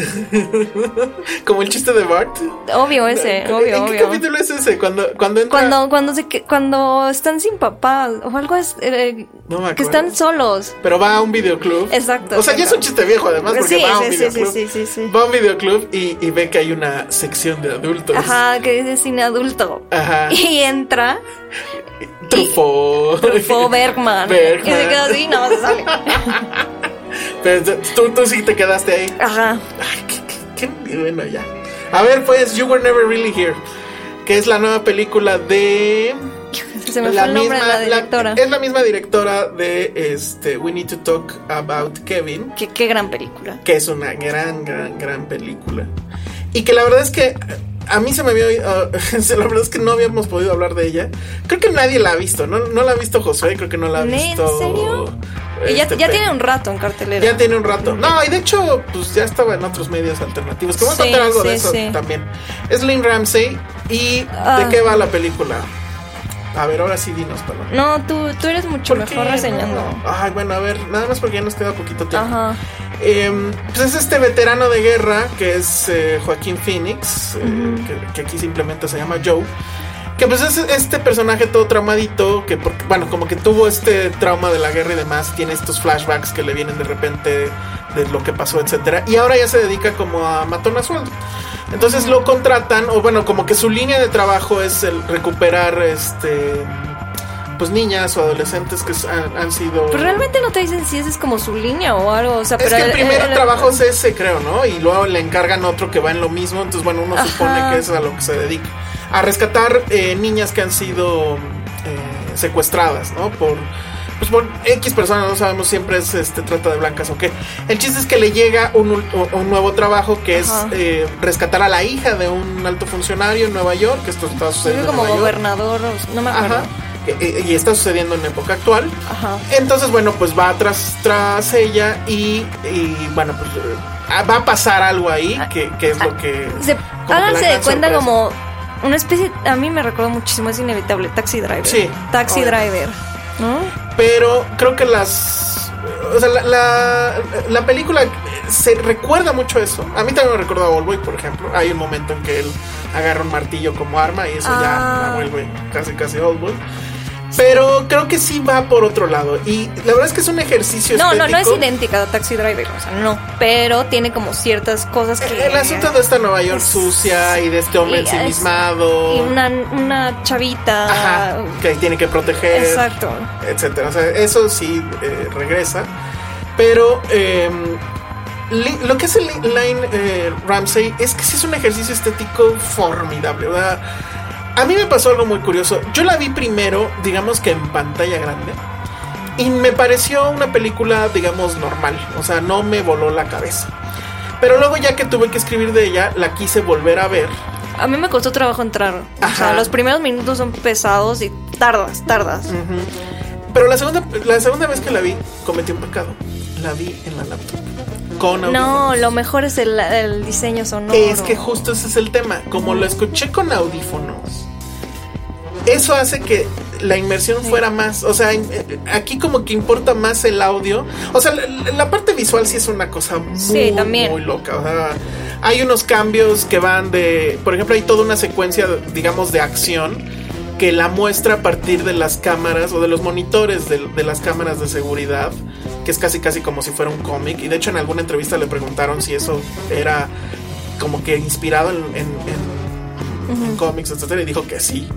[SPEAKER 4] Como el chiste de Bart.
[SPEAKER 5] Obvio ese,
[SPEAKER 4] ¿En
[SPEAKER 5] obvio,
[SPEAKER 4] ¿En
[SPEAKER 5] obvio.
[SPEAKER 4] qué capítulo es ese? Cuando cuando entra...
[SPEAKER 5] cuando cuando se cuando están sin papá o algo es eh,
[SPEAKER 4] no me
[SPEAKER 5] que están solos.
[SPEAKER 4] Pero va a un videoclub.
[SPEAKER 5] Exacto.
[SPEAKER 4] O sea,
[SPEAKER 5] exacto.
[SPEAKER 4] ya es un chiste viejo además porque
[SPEAKER 5] sí,
[SPEAKER 4] va a un
[SPEAKER 5] sí,
[SPEAKER 4] videoclub.
[SPEAKER 5] Sí, sí, sí, sí.
[SPEAKER 4] Va a un videoclub y, y ve que hay una sección de adultos.
[SPEAKER 5] Ajá, que dice cine adulto.
[SPEAKER 4] Ajá.
[SPEAKER 5] Y entra
[SPEAKER 4] Truffaut.
[SPEAKER 5] Truffaut Bergman.
[SPEAKER 4] Bergman.
[SPEAKER 5] Y se queda así, no se sale.
[SPEAKER 4] Pero tú, tú sí te quedaste ahí.
[SPEAKER 5] Ajá.
[SPEAKER 4] Ay, qué, qué, qué bueno ya. A ver, pues, You Were Never Really Here, que es la nueva película de...
[SPEAKER 5] Se me la fue el nombre misma, de la directora.
[SPEAKER 4] La, es la misma directora de este We Need to Talk About Kevin.
[SPEAKER 5] Qué, qué gran película.
[SPEAKER 4] Que es una gran, gran, gran película. Y que la verdad es que a mí se me había uh, la verdad es que no habíamos podido hablar de ella. Creo que nadie la ha visto. No, no la ha visto Josué, creo que no la ha visto.
[SPEAKER 5] ¿En serio? Este, ya, ya tiene un rato en cartelera.
[SPEAKER 4] Ya tiene un rato. No, y de hecho, pues ya estaba en otros medios alternativos. Que voy a
[SPEAKER 5] sí,
[SPEAKER 4] contar algo
[SPEAKER 5] sí,
[SPEAKER 4] de eso
[SPEAKER 5] sí.
[SPEAKER 4] también. Es Lynn Ramsey. ¿Y
[SPEAKER 5] ah.
[SPEAKER 4] de qué va la película? A ver, ahora sí dinos, Paloma.
[SPEAKER 5] No, tú, tú eres mucho mejor reseñando.
[SPEAKER 4] No? Ay, bueno, a ver, nada más porque ya nos queda poquito tiempo.
[SPEAKER 5] Ajá.
[SPEAKER 4] Eh, pues es este veterano de guerra que es eh, Joaquín Phoenix, eh, uh-huh. que, que aquí simplemente se llama Joe. Que pues es este personaje todo traumadito, que porque, bueno, como que tuvo este trauma de la guerra y demás, tiene estos flashbacks que le vienen de repente de lo que pasó, etcétera. Y ahora ya se dedica como a matón a sueldo. Entonces lo contratan, o bueno, como que su línea de trabajo es el recuperar este pues niñas o adolescentes que han, han sido...
[SPEAKER 5] Pero realmente no te dicen si esa es como su línea o algo, o sea,
[SPEAKER 4] es
[SPEAKER 5] pero
[SPEAKER 4] que el, el primer
[SPEAKER 5] el, el,
[SPEAKER 4] trabajo es ese, creo, ¿no? Y luego le encargan otro que va en lo mismo, entonces bueno, uno Ajá. supone que es a lo que se dedica. A rescatar eh, niñas que han sido eh, secuestradas, ¿no? Por... Pues por X personas, no sabemos siempre es este trata de blancas o qué. El chiste es que le llega un, un nuevo trabajo que Ajá. es eh, rescatar a la hija de un alto funcionario en Nueva York, que esto está sucediendo
[SPEAKER 5] como
[SPEAKER 4] en Nueva
[SPEAKER 5] gobernador,
[SPEAKER 4] York.
[SPEAKER 5] no me acuerdo.
[SPEAKER 4] Ajá. Y, y está sucediendo en época actual.
[SPEAKER 5] Ajá.
[SPEAKER 4] Entonces, bueno, pues va tras, tras ella y, y bueno, pues va a pasar algo ahí, que, que es lo que...
[SPEAKER 5] Se, háganse de cuenta sorpresa. Como una especie, a mí me recuerda muchísimo, es inevitable, Taxi Driver.
[SPEAKER 4] Sí.
[SPEAKER 5] Taxi obviamente. Driver. ¿No?
[SPEAKER 4] Pero creo que las... O sea, la, la, la película se recuerda mucho eso. A mí también me recuerda a Oldboy, por ejemplo. Hay un momento en que él agarra un martillo como arma y eso ah. ya la vuelve casi casi Oldboy. Pero creo que sí va por otro lado. Y la verdad es que es un ejercicio
[SPEAKER 5] No,
[SPEAKER 4] estético.
[SPEAKER 5] no, no es idéntica a Taxi Driver, o sea, no. Pero tiene como ciertas cosas que...
[SPEAKER 4] El asunto de esta Nueva York sucia y de este hombre y, ensimismado.
[SPEAKER 5] Y una, una chavita...
[SPEAKER 4] Ajá, que tiene que proteger.
[SPEAKER 5] Exacto.
[SPEAKER 4] Etcétera. O sea, eso sí eh, regresa. Pero... Eh, lo que hace Lynn eh, Ramsey es que sí es un ejercicio estético formidable, ¿verdad? A mí me pasó algo muy curioso. Yo la vi primero, digamos que en pantalla grande, y me pareció una película, digamos, normal. O sea, no me voló la cabeza. Pero luego, ya que tuve que escribir de ella, la quise volver a ver.
[SPEAKER 5] A mí me costó trabajo entrar. Ajá. O sea, los primeros minutos son pesados y tardas, tardas.
[SPEAKER 4] Uh-huh. Pero la segunda, la segunda vez que la vi, cometí un pecado. La vi en la laptop. Con audífonos.
[SPEAKER 5] No, lo mejor es el, el diseño sonoro.
[SPEAKER 4] Es que justo ese es el tema. Como lo escuché con audífonos, eso hace que la inmersión sí. fuera más. O sea, aquí como que importa más el audio. O sea, la, la parte visual sí es una cosa muy, sí, muy loca. O sea, hay unos cambios que van de... Por ejemplo, hay toda una secuencia, digamos, de acción que la muestra a partir de las cámaras o de los monitores de, de las cámaras de seguridad, que es casi casi como si fuera un cómic. Y de hecho en alguna entrevista le preguntaron si eso era como que inspirado en, en, en, uh-huh. en cómics, etcétera, y dijo que sí.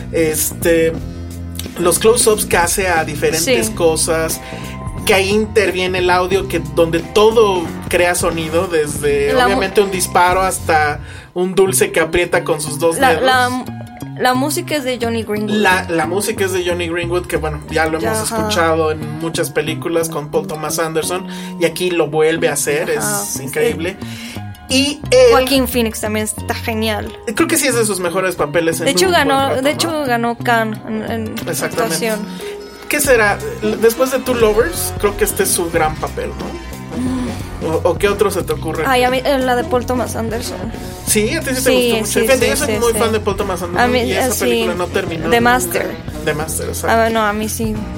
[SPEAKER 4] Este, los close-ups que hace a diferentes sí. cosas, que ahí interviene el audio, que donde todo crea sonido, desde la obviamente mu- un disparo hasta un dulce que aprieta con sus dos
[SPEAKER 5] la,
[SPEAKER 4] dedos.
[SPEAKER 5] La, la música es de Johnny Greenwood.
[SPEAKER 4] La, la música es de Johnny Greenwood, que bueno, ya lo ya, hemos ajá. escuchado en muchas películas con Paul Thomas Anderson, y aquí lo vuelve a hacer, ajá, es increíble. Sí. Y él,
[SPEAKER 5] Joaquín Phoenix también está genial.
[SPEAKER 4] Creo que sí es de sus mejores papeles. En
[SPEAKER 5] de hecho ganó,
[SPEAKER 4] rato,
[SPEAKER 5] de hecho
[SPEAKER 4] ¿no?
[SPEAKER 5] ganó Cannes en, en
[SPEAKER 4] Exactamente. Actuación. ¿Qué será? Después de Two Lovers, creo que este es su gran papel, ¿no? ¿O, o qué otro se te ocurre?
[SPEAKER 5] Ay, a mí la de Paul Thomas Anderson.
[SPEAKER 4] Sí, a ti sí te
[SPEAKER 5] sí,
[SPEAKER 4] gustó mucho.
[SPEAKER 5] Sí,
[SPEAKER 4] Fíjate,
[SPEAKER 5] sí,
[SPEAKER 4] yo soy
[SPEAKER 5] sí,
[SPEAKER 4] muy
[SPEAKER 5] sí.
[SPEAKER 4] fan de Paul Thomas Anderson, a mí, y esa sí. película no terminó.
[SPEAKER 5] The Master.
[SPEAKER 4] The Master, exacto.
[SPEAKER 5] Ah, no, a mí sí.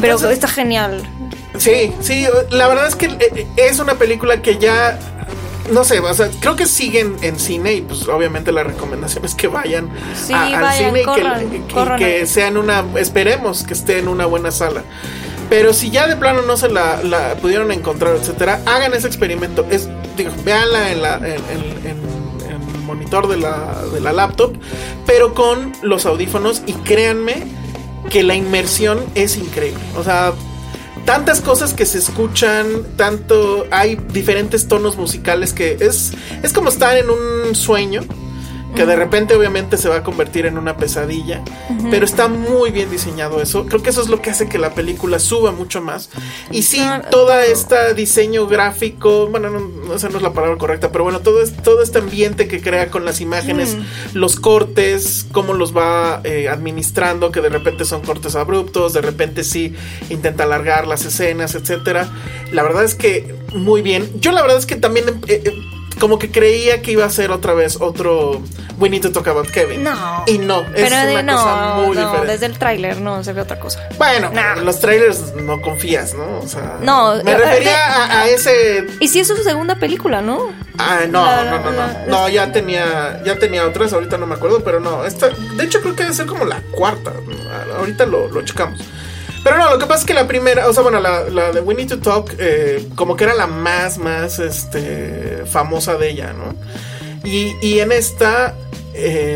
[SPEAKER 5] Pero está genial.
[SPEAKER 4] Sí, sí, la verdad es que es una película que ya, no sé, o sea, creo que siguen en cine y pues obviamente la recomendación es que vayan
[SPEAKER 5] sí,
[SPEAKER 4] a, al
[SPEAKER 5] vayan,
[SPEAKER 4] cine
[SPEAKER 5] corran,
[SPEAKER 4] y que,
[SPEAKER 5] corran.
[SPEAKER 4] y que sean una, esperemos que esté en una buena sala. Pero si ya de plano no se la, la pudieron encontrar, etcétera, hagan ese experimento. Es, digo, véanla en la, en, en, en, en el monitor de la, de la laptop, pero con los audífonos, y créanme que la inmersión es increíble. O sea, tantas cosas que se escuchan, tanto hay diferentes tonos musicales que es, es como estar en un sueño que de repente obviamente se va a convertir en una pesadilla, uh-huh. pero está muy bien diseñado eso. Creo que eso es lo que hace que la película suba mucho más. Y sí, no, todo este diseño gráfico, bueno, no, no, esa no es la palabra correcta, pero bueno, todo, es, todo este ambiente que crea con las imágenes, mm. los cortes, cómo los va eh, administrando, que de repente son cortes abruptos, de repente sí intenta alargar las escenas, etcétera. La verdad es que muy bien. Yo la verdad es que también eh, eh, como que creía que iba a ser otra vez otro We Need to Talk About Kevin.
[SPEAKER 5] No.
[SPEAKER 4] Y no, es
[SPEAKER 5] pero
[SPEAKER 4] una
[SPEAKER 5] de, no,
[SPEAKER 4] cosa muy
[SPEAKER 5] no,
[SPEAKER 4] diferente.
[SPEAKER 5] Desde el tráiler no se ve otra cosa.
[SPEAKER 4] Bueno,
[SPEAKER 5] no.
[SPEAKER 4] los trailers no confías, ¿no? O sea,
[SPEAKER 5] no,
[SPEAKER 4] me refería a, a ese.
[SPEAKER 5] Y si es su segunda película, ¿no?
[SPEAKER 4] Ah, no,
[SPEAKER 5] la,
[SPEAKER 4] no, no, no.
[SPEAKER 5] la,
[SPEAKER 4] no, ya tenía, ya tenía otras, ahorita no me acuerdo, pero no. Esta, de hecho, creo que debe ser como la cuarta. Ahorita lo, lo checamos. Pero no, lo que pasa es que la primera, o sea, bueno, la, la de We Need to Talk, eh, como que era la más, más, este, famosa de ella, ¿no? Y, y en esta, eh,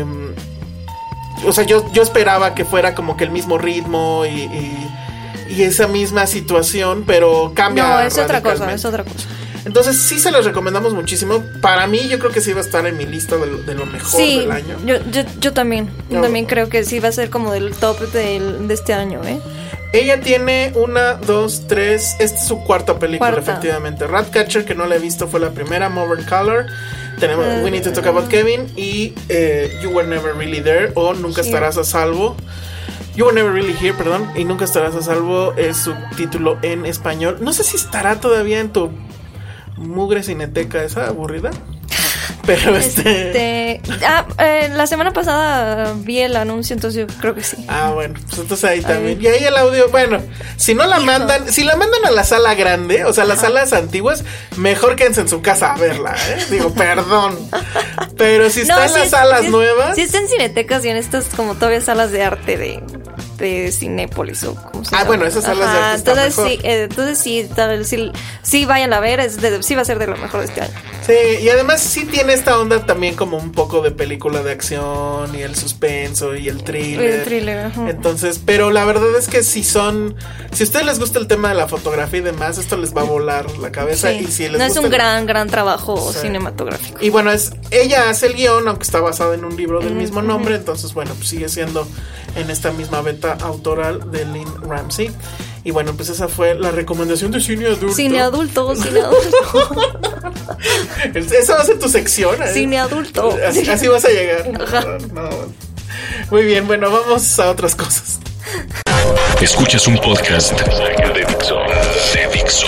[SPEAKER 4] o sea, yo, yo esperaba que fuera como que el mismo ritmo y, y, y esa misma situación, pero cambia.
[SPEAKER 5] No, es otra cosa, es otra cosa.
[SPEAKER 4] Entonces sí se los recomendamos muchísimo. Para mí yo creo que sí va a estar en mi lista de, de lo mejor
[SPEAKER 5] sí,
[SPEAKER 4] del año.
[SPEAKER 5] Yo, yo, yo también, yo
[SPEAKER 4] no.
[SPEAKER 5] también creo que sí va a ser como del top del, de este año, ¿eh?
[SPEAKER 4] Ella tiene una, dos, tres. Esta es su cuarta película,
[SPEAKER 5] cuarta.
[SPEAKER 4] efectivamente. Ratcatcher, que no la he visto, fue la primera. Modern Color. Tenemos uh, We Need to Talk About Kevin. Y eh, You Were Never Really There, o Nunca here. Estarás a Salvo. You Were Never Really Here, perdón. Y Nunca Estarás a Salvo es su título en español. No sé si estará todavía en tu mugre cineteca esa aburrida. Pero este...
[SPEAKER 5] este ah, eh, la semana pasada vi el anuncio, entonces yo creo que sí.
[SPEAKER 4] Ah, bueno, pues entonces ahí también. Ay. Y ahí el audio, bueno, si no la Hijo. mandan, si la mandan a la sala grande, o sea, las Ajá. salas antiguas, mejor quédense en su casa a verla, ¿eh? Digo, perdón. Pero si está no, en si las es, salas
[SPEAKER 5] si
[SPEAKER 4] nuevas.
[SPEAKER 5] Si está en cinetecas y en estas como todavía salas de arte de, de Cinépolis o como se
[SPEAKER 4] Ah,
[SPEAKER 5] llama.
[SPEAKER 4] bueno, esas salas
[SPEAKER 5] Ajá,
[SPEAKER 4] de arte
[SPEAKER 5] entonces
[SPEAKER 4] está mejor.
[SPEAKER 5] sí, eh, entonces sí, tal, sí, sí vayan a ver, es de, sí va a ser de lo mejor de este año.
[SPEAKER 4] Sí, y además sí tiene esta onda también como un poco de película de acción y el suspenso y el thriller.
[SPEAKER 5] El thriller, ajá.
[SPEAKER 4] Entonces, pero la verdad es que si son, si a ustedes les gusta el tema de la fotografía y demás, esto les va a volar la cabeza.
[SPEAKER 5] Sí.
[SPEAKER 4] Y si les
[SPEAKER 5] no
[SPEAKER 4] gusta
[SPEAKER 5] es un
[SPEAKER 4] el...
[SPEAKER 5] gran, gran trabajo
[SPEAKER 4] sí.
[SPEAKER 5] cinematográfico.
[SPEAKER 4] Y bueno, es ella hace el guión, aunque está basado en un libro del mm, mismo nombre, uh-huh. entonces bueno, pues sigue siendo en esta misma beta autoral de Lynn Ramsey. Y bueno, pues esa fue la recomendación de cine adulto.
[SPEAKER 5] Cine adulto, cine adulto.
[SPEAKER 4] Esa va a ser tu sección, ¿eh?
[SPEAKER 5] Cine adulto.
[SPEAKER 4] Así, así vas a llegar. No, no. Muy bien, bueno, vamos a otras cosas.
[SPEAKER 3] Escuchas un podcast de Dixo. De Dixo.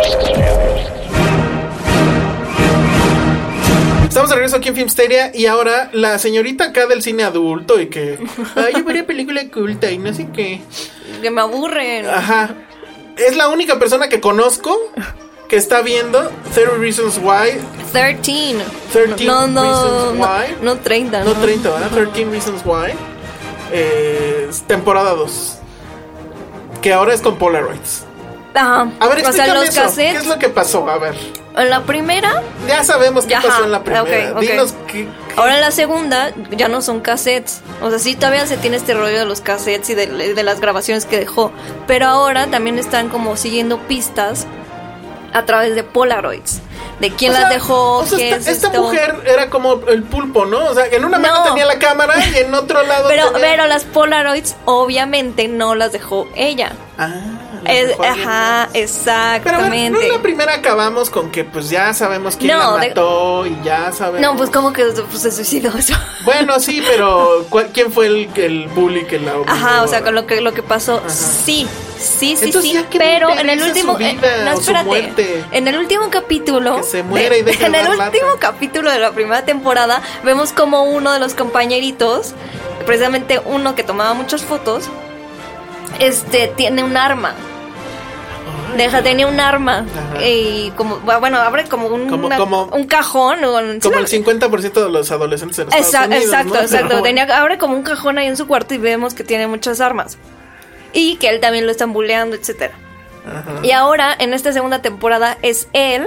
[SPEAKER 4] Estamos de regreso aquí en Filmsteria y ahora la señorita acá del cine adulto y que ay, yo vería película culta y no sé qué.
[SPEAKER 5] Que me aburren.
[SPEAKER 4] Ajá. Es la única persona que conozco que está viendo thirty Reasons Why.
[SPEAKER 5] thirteen.
[SPEAKER 4] thirteen
[SPEAKER 5] no, no,
[SPEAKER 4] Reasons
[SPEAKER 5] no,
[SPEAKER 4] Why.
[SPEAKER 5] No treinta.
[SPEAKER 4] No, no treinta, ¿verdad? thirteen Reasons Why. Eh, temporada dos. Que ahora es con Polaroids.
[SPEAKER 5] Ajá.
[SPEAKER 4] A ver, explícame
[SPEAKER 5] o sea, los
[SPEAKER 4] eso.
[SPEAKER 5] cassettes.
[SPEAKER 4] ¿Qué es lo que pasó? A ver.
[SPEAKER 5] En la primera.
[SPEAKER 4] Ya sabemos qué
[SPEAKER 5] Ajá.
[SPEAKER 4] pasó en la primera.
[SPEAKER 5] Okay, okay.
[SPEAKER 4] Dinos qué, qué.
[SPEAKER 5] Ahora en la segunda ya no son cassettes. O sea, sí todavía se tiene este rollo de los cassettes y de, de las grabaciones que dejó. Pero ahora también están como siguiendo pistas a través de Polaroids. De quién
[SPEAKER 4] o
[SPEAKER 5] las
[SPEAKER 4] sea,
[SPEAKER 5] dejó,
[SPEAKER 4] o sea,
[SPEAKER 5] qué
[SPEAKER 4] esta,
[SPEAKER 5] es
[SPEAKER 4] esta
[SPEAKER 5] esto.
[SPEAKER 4] mujer era como el pulpo, ¿no? O sea, en una mano
[SPEAKER 5] No.
[SPEAKER 4] tenía la cámara y en otro lado
[SPEAKER 5] Pero,
[SPEAKER 4] tenía...
[SPEAKER 5] pero las Polaroids obviamente no las dejó ella.
[SPEAKER 4] Ah,
[SPEAKER 5] Es, ajá, exactamente.
[SPEAKER 4] Pero a ver, ¿no en la primera acabamos con que pues ya sabemos quién
[SPEAKER 5] no,
[SPEAKER 4] la mató de... y ya sabemos?
[SPEAKER 5] No, pues como que pues, se suicidó eso.
[SPEAKER 4] Bueno, sí, pero ¿quién fue el, el bully que la obligó?
[SPEAKER 5] Ajá, o sea, con lo que, lo que pasó,
[SPEAKER 4] ajá.
[SPEAKER 5] sí, sí, sí,
[SPEAKER 4] entonces,
[SPEAKER 5] sí, pero en el último,
[SPEAKER 4] vida,
[SPEAKER 5] eh, no, espérate, en el último capítulo,
[SPEAKER 4] que se muere y deja
[SPEAKER 5] en el
[SPEAKER 4] la
[SPEAKER 5] último
[SPEAKER 4] lata.
[SPEAKER 5] capítulo de la primera temporada, vemos como uno de los compañeritos, precisamente uno que tomaba muchas fotos, este, tiene un arma. Deja, tenía un arma. Ajá. Y como, bueno, abre como un,
[SPEAKER 4] como,
[SPEAKER 5] una,
[SPEAKER 4] como,
[SPEAKER 5] un cajón. O,
[SPEAKER 4] como el cincuenta por ciento de los adolescentes en Estados
[SPEAKER 5] exacto,
[SPEAKER 4] Unidos.
[SPEAKER 5] Exacto,
[SPEAKER 4] ¿no?
[SPEAKER 5] exacto.
[SPEAKER 4] Pero,
[SPEAKER 5] tenía, abre como un cajón ahí en su cuarto y vemos que tiene muchas armas. Y que él también lo están bulleando, etcétera. Ajá. Y ahora, en esta segunda temporada, es él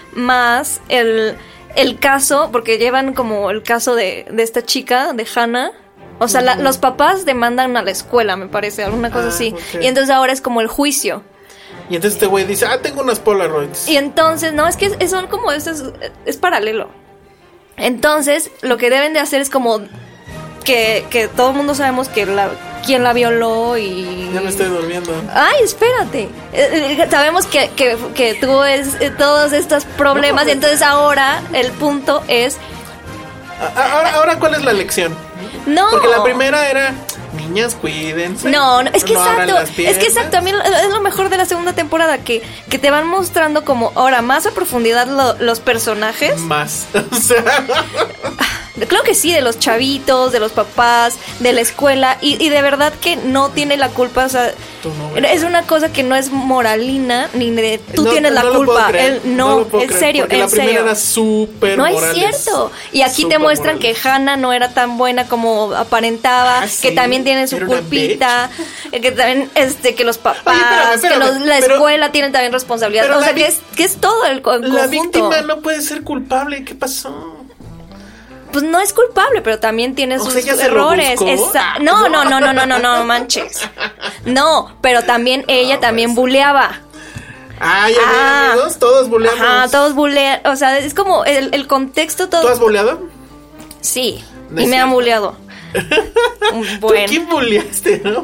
[SPEAKER 5] más el, el caso, porque llevan como el caso de, de esta chica, de Hannah. O sea, uh-huh. la, los papás demandan a la escuela, me parece, alguna cosa ah, así. Okay. Y entonces ahora es como el juicio.
[SPEAKER 4] Y entonces este güey dice, ah, tengo unas Polaroids.
[SPEAKER 5] Y entonces, no, es que es, son como, es, es, es paralelo. Entonces, lo que deben de hacer es como que, que todo el mundo sabemos que la, quién la violó y...
[SPEAKER 4] Ya me estoy durmiendo.
[SPEAKER 5] Ay, espérate. Eh, eh, sabemos que, que, que tuvo es, eh, todos estos problemas no, y entonces ahora el punto es...
[SPEAKER 4] Ahora, ahora ¿cuál es la lección?
[SPEAKER 5] No.
[SPEAKER 4] Porque la primera era, niñas, cuídense.
[SPEAKER 5] No, no es que no exacto, es que exacto, a mí es lo mejor de la segunda temporada, que, que te van mostrando como ahora más a profundidad lo, los personajes.
[SPEAKER 4] Más, o sea...
[SPEAKER 5] Claro que sí, de los chavitos, de los papás, de la escuela, y, y de verdad que no tiene la culpa, o sea, no es una cosa que no es moralina, ni de tú no, tienes la
[SPEAKER 4] no
[SPEAKER 5] culpa, él no,
[SPEAKER 4] no
[SPEAKER 5] en serio,
[SPEAKER 4] porque
[SPEAKER 5] en
[SPEAKER 4] la primera
[SPEAKER 5] serio.
[SPEAKER 4] Era súper
[SPEAKER 5] no
[SPEAKER 4] morales,
[SPEAKER 5] es cierto, y aquí te muestran morales. Que Hannah no era tan buena como aparentaba, ah, sí, que también tiene su culpita, que también, este, que los papás, Oye, espérame, espérame, que los, la pero, escuela tienen también responsabilidad, o sea, vi- que es, que es todo el, el conjunto.
[SPEAKER 4] La víctima no puede ser culpable, ¿qué pasó?
[SPEAKER 5] Pues no es culpable, pero también tiene sus
[SPEAKER 4] o sea,
[SPEAKER 5] errores. Esa- no, no, no, no, no, no, no, manches. No, pero también ella no, también pues. buleaba.
[SPEAKER 4] Ah, ya ah, amigos, todos buleamos.
[SPEAKER 5] Ajá, todos bulean, o sea, es como el, el contexto todo.
[SPEAKER 4] ¿Tú has buleado?
[SPEAKER 5] Sí, no y me han buleado.
[SPEAKER 4] Bueno. ¿Tú quién buleaste, no?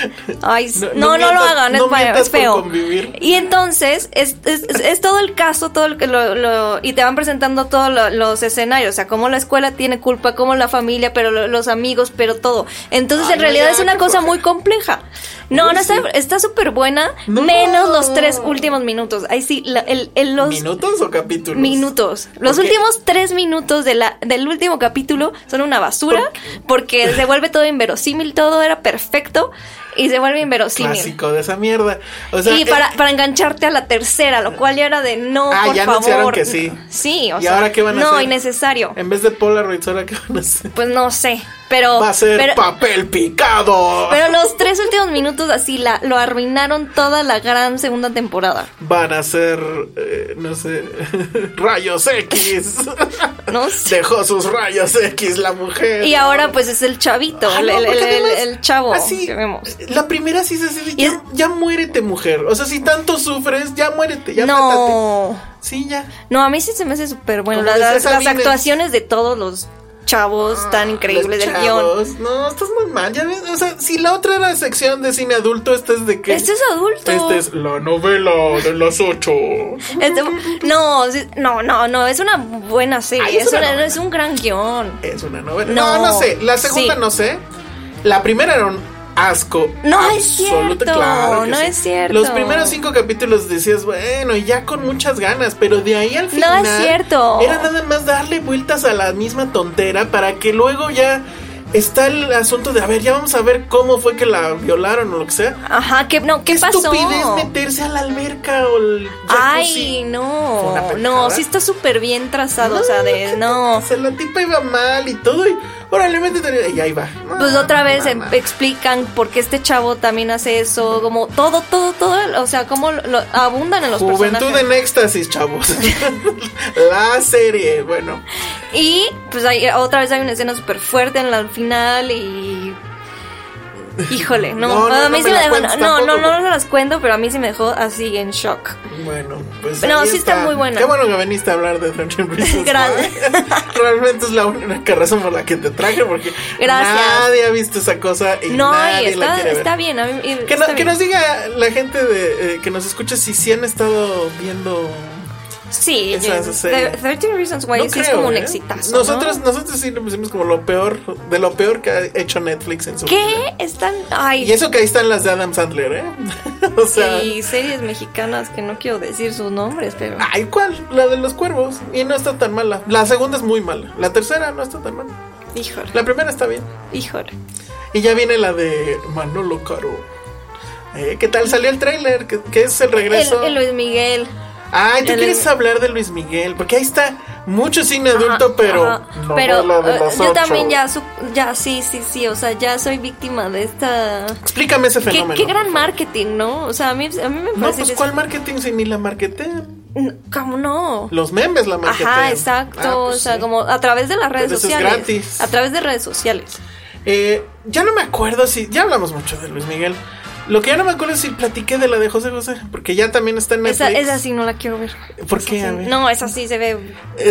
[SPEAKER 5] Ay, no, no, no, no lo hagan, no es, es feo. Y entonces, es, es, es, es todo el caso, todo lo, lo, lo y te van presentando todos lo, los escenarios, o sea, cómo la escuela tiene culpa, cómo la familia, pero lo, los amigos, pero todo. Entonces, Ay, en realidad ya, es una cosa muy compleja. No, Uy, no, sí. está súper buena, no. menos los tres últimos minutos. Ahí sí, la, el, el, los...
[SPEAKER 4] ¿Minutos o capítulos?
[SPEAKER 5] Minutos. Los okay. últimos tres minutos de la, del último capítulo son una basura, ¿Por? porque se vuelve todo inverosímil, todo era perfecto y se vuelve inverosímil.
[SPEAKER 4] Clásico de esa mierda. O sea,
[SPEAKER 5] y para,
[SPEAKER 4] eh,
[SPEAKER 5] para engancharte a la tercera, lo cual ya era de no,
[SPEAKER 4] ah,
[SPEAKER 5] por
[SPEAKER 4] ya
[SPEAKER 5] favor.
[SPEAKER 4] anunciaron que sí.
[SPEAKER 5] Sí, o
[SPEAKER 4] ¿Y
[SPEAKER 5] sea,
[SPEAKER 4] ahora qué van a
[SPEAKER 5] no,
[SPEAKER 4] hacer?
[SPEAKER 5] No, innecesario.
[SPEAKER 4] En vez de Polaroids, ¿ahora qué van a hacer?
[SPEAKER 5] Pues no sé. Pero,
[SPEAKER 4] va a ser
[SPEAKER 5] pero,
[SPEAKER 4] papel picado.
[SPEAKER 5] Pero los tres últimos minutos así la, lo arruinaron toda la gran segunda temporada.
[SPEAKER 4] Van a ser, eh, no sé, rayos X.
[SPEAKER 5] No sé.
[SPEAKER 4] Dejó sus rayos X la mujer.
[SPEAKER 5] Y ahora pues es el chavito, ah, el, no, el, el, el, el chavo
[SPEAKER 4] así,
[SPEAKER 5] que vemos.
[SPEAKER 4] La primera sí se dice, ya, ya muérete, mujer. O sea, si tanto sufres, ya muérete, ya
[SPEAKER 5] no.
[SPEAKER 4] mátate. Sí, ya.
[SPEAKER 5] No, a mí sí se me hace súper bueno. Las, las, las actuaciones de todos los chavos ah, tan increíbles del guión.
[SPEAKER 4] No, estás muy mal, ya ves, o sea, si la otra era sección de cine adulto, este es de qué?
[SPEAKER 5] Este es adulto.
[SPEAKER 4] Este es la novela de las ocho.
[SPEAKER 5] Este, no, no, no, no, es una buena serie, Ay, es, es, una, una es un gran guión.
[SPEAKER 4] Es una novela. No, no, no sé, la segunda sí. no sé. La primera era un asco.
[SPEAKER 5] No es cierto,
[SPEAKER 4] claro
[SPEAKER 5] no
[SPEAKER 4] sí.
[SPEAKER 5] es cierto.
[SPEAKER 4] Los primeros cinco capítulos decías, bueno, ya con muchas ganas, pero de ahí al final
[SPEAKER 5] no es cierto.
[SPEAKER 4] Era nada más darle vueltas a la misma tontera para que luego ya está el asunto de, a ver, ya vamos a ver cómo fue que la violaron o lo que sea.
[SPEAKER 5] Ajá, ¿qué, no, ¿qué, ¿Qué pasó?
[SPEAKER 4] estupidez meterse a la alberca o el jacuzzi.
[SPEAKER 5] Ay, no, no, sí está súper bien trazado, no, o sea, de, no.
[SPEAKER 4] O sea, la tipa iba mal y todo y, órale, métete, y ahí va. No,
[SPEAKER 5] pues otra vez
[SPEAKER 4] no, no.
[SPEAKER 5] explican por qué este chavo también hace eso, como todo, todo, todo, o sea, cómo lo, lo, abundan en los
[SPEAKER 4] Juventud
[SPEAKER 5] personajes.
[SPEAKER 4] Juventud en éxtasis, chavos. La serie, bueno.
[SPEAKER 5] Y, pues hay, otra vez hay una escena súper fuerte en la final y... Híjole, no, no, no a mí no sí me, me dejó, no, no, no, no las cuento, pero a mí sí me dejó así en shock.
[SPEAKER 4] Bueno, pues
[SPEAKER 5] no, sí está. está muy buena.
[SPEAKER 4] Qué bueno que viniste a hablar de treinta Reasons.
[SPEAKER 5] Gracias.
[SPEAKER 4] Realmente es la única razón por la que te traje, porque
[SPEAKER 5] Gracias.
[SPEAKER 4] nadie ha visto esa cosa y
[SPEAKER 5] no,
[SPEAKER 4] nadie
[SPEAKER 5] y está,
[SPEAKER 4] la quiere ver.
[SPEAKER 5] Está bien, a mí,
[SPEAKER 4] que,
[SPEAKER 5] está
[SPEAKER 4] no,
[SPEAKER 5] bien.
[SPEAKER 4] Que nos diga la gente de eh, que nos escucha si sí han estado viendo.
[SPEAKER 5] Sí,
[SPEAKER 4] Esas,
[SPEAKER 5] treinta Reasons Why no sí creo, es como un
[SPEAKER 4] ¿eh?
[SPEAKER 5] exitazo.
[SPEAKER 4] Nosotros,
[SPEAKER 5] ¿no?
[SPEAKER 4] nosotros sí lo pusimos como lo peor, de lo peor que ha hecho Netflix en su
[SPEAKER 5] ¿Qué?
[SPEAKER 4] vida.
[SPEAKER 5] Están. Ay.
[SPEAKER 4] Y eso que ahí están las de Adam Sandler, ¿eh? O sea.
[SPEAKER 5] Y series mexicanas que no quiero decir sus nombres, pero.
[SPEAKER 4] Ay, ¿cuál? La de los cuervos. Y no está tan mala. La segunda es muy mala. La tercera no está tan mala.
[SPEAKER 5] Híjole.
[SPEAKER 4] La primera está bien.
[SPEAKER 5] Híjole.
[SPEAKER 4] Y ya viene la de Manolo Caro. Eh, ¿Qué tal salió el tráiler? ¿Qué, ¿Qué es el regreso?
[SPEAKER 5] El, el Luis Miguel.
[SPEAKER 4] Ay, ¿tú
[SPEAKER 5] el,
[SPEAKER 4] quieres hablar de Luis Miguel? Porque ahí está mucho cine adulto, ajá, pero
[SPEAKER 5] ajá.
[SPEAKER 4] no
[SPEAKER 5] pero
[SPEAKER 4] la de las
[SPEAKER 5] uh, yo
[SPEAKER 4] ocho.
[SPEAKER 5] también ya, su, ya, sí, sí, sí, o sea, ya soy víctima de esta...
[SPEAKER 4] Explícame ese fenómeno.
[SPEAKER 5] Qué, qué gran marketing, ¿no? O sea, a mí, a mí me parece...
[SPEAKER 4] No, pues,
[SPEAKER 5] que
[SPEAKER 4] ¿cuál
[SPEAKER 5] es...
[SPEAKER 4] marketing si ni la marketean?
[SPEAKER 5] ¿Cómo no?
[SPEAKER 4] Los memes la marketean.
[SPEAKER 5] Ajá, exacto, ah, pues o sea, sí. como a través de las redes
[SPEAKER 4] pero
[SPEAKER 5] sociales.
[SPEAKER 4] Eso es gratis.
[SPEAKER 5] A través de redes sociales.
[SPEAKER 4] Eh, ya no me acuerdo si... Ya hablamos mucho de Luis Miguel. Lo que ya no me acuerdo es si platiqué de la de José José, porque ya también está en Netflix.
[SPEAKER 5] Esa, esa sí no la quiero ver.
[SPEAKER 4] ¿Por
[SPEAKER 5] esa
[SPEAKER 4] qué?
[SPEAKER 5] Sí.
[SPEAKER 4] A ver.
[SPEAKER 5] No, esa sí se ve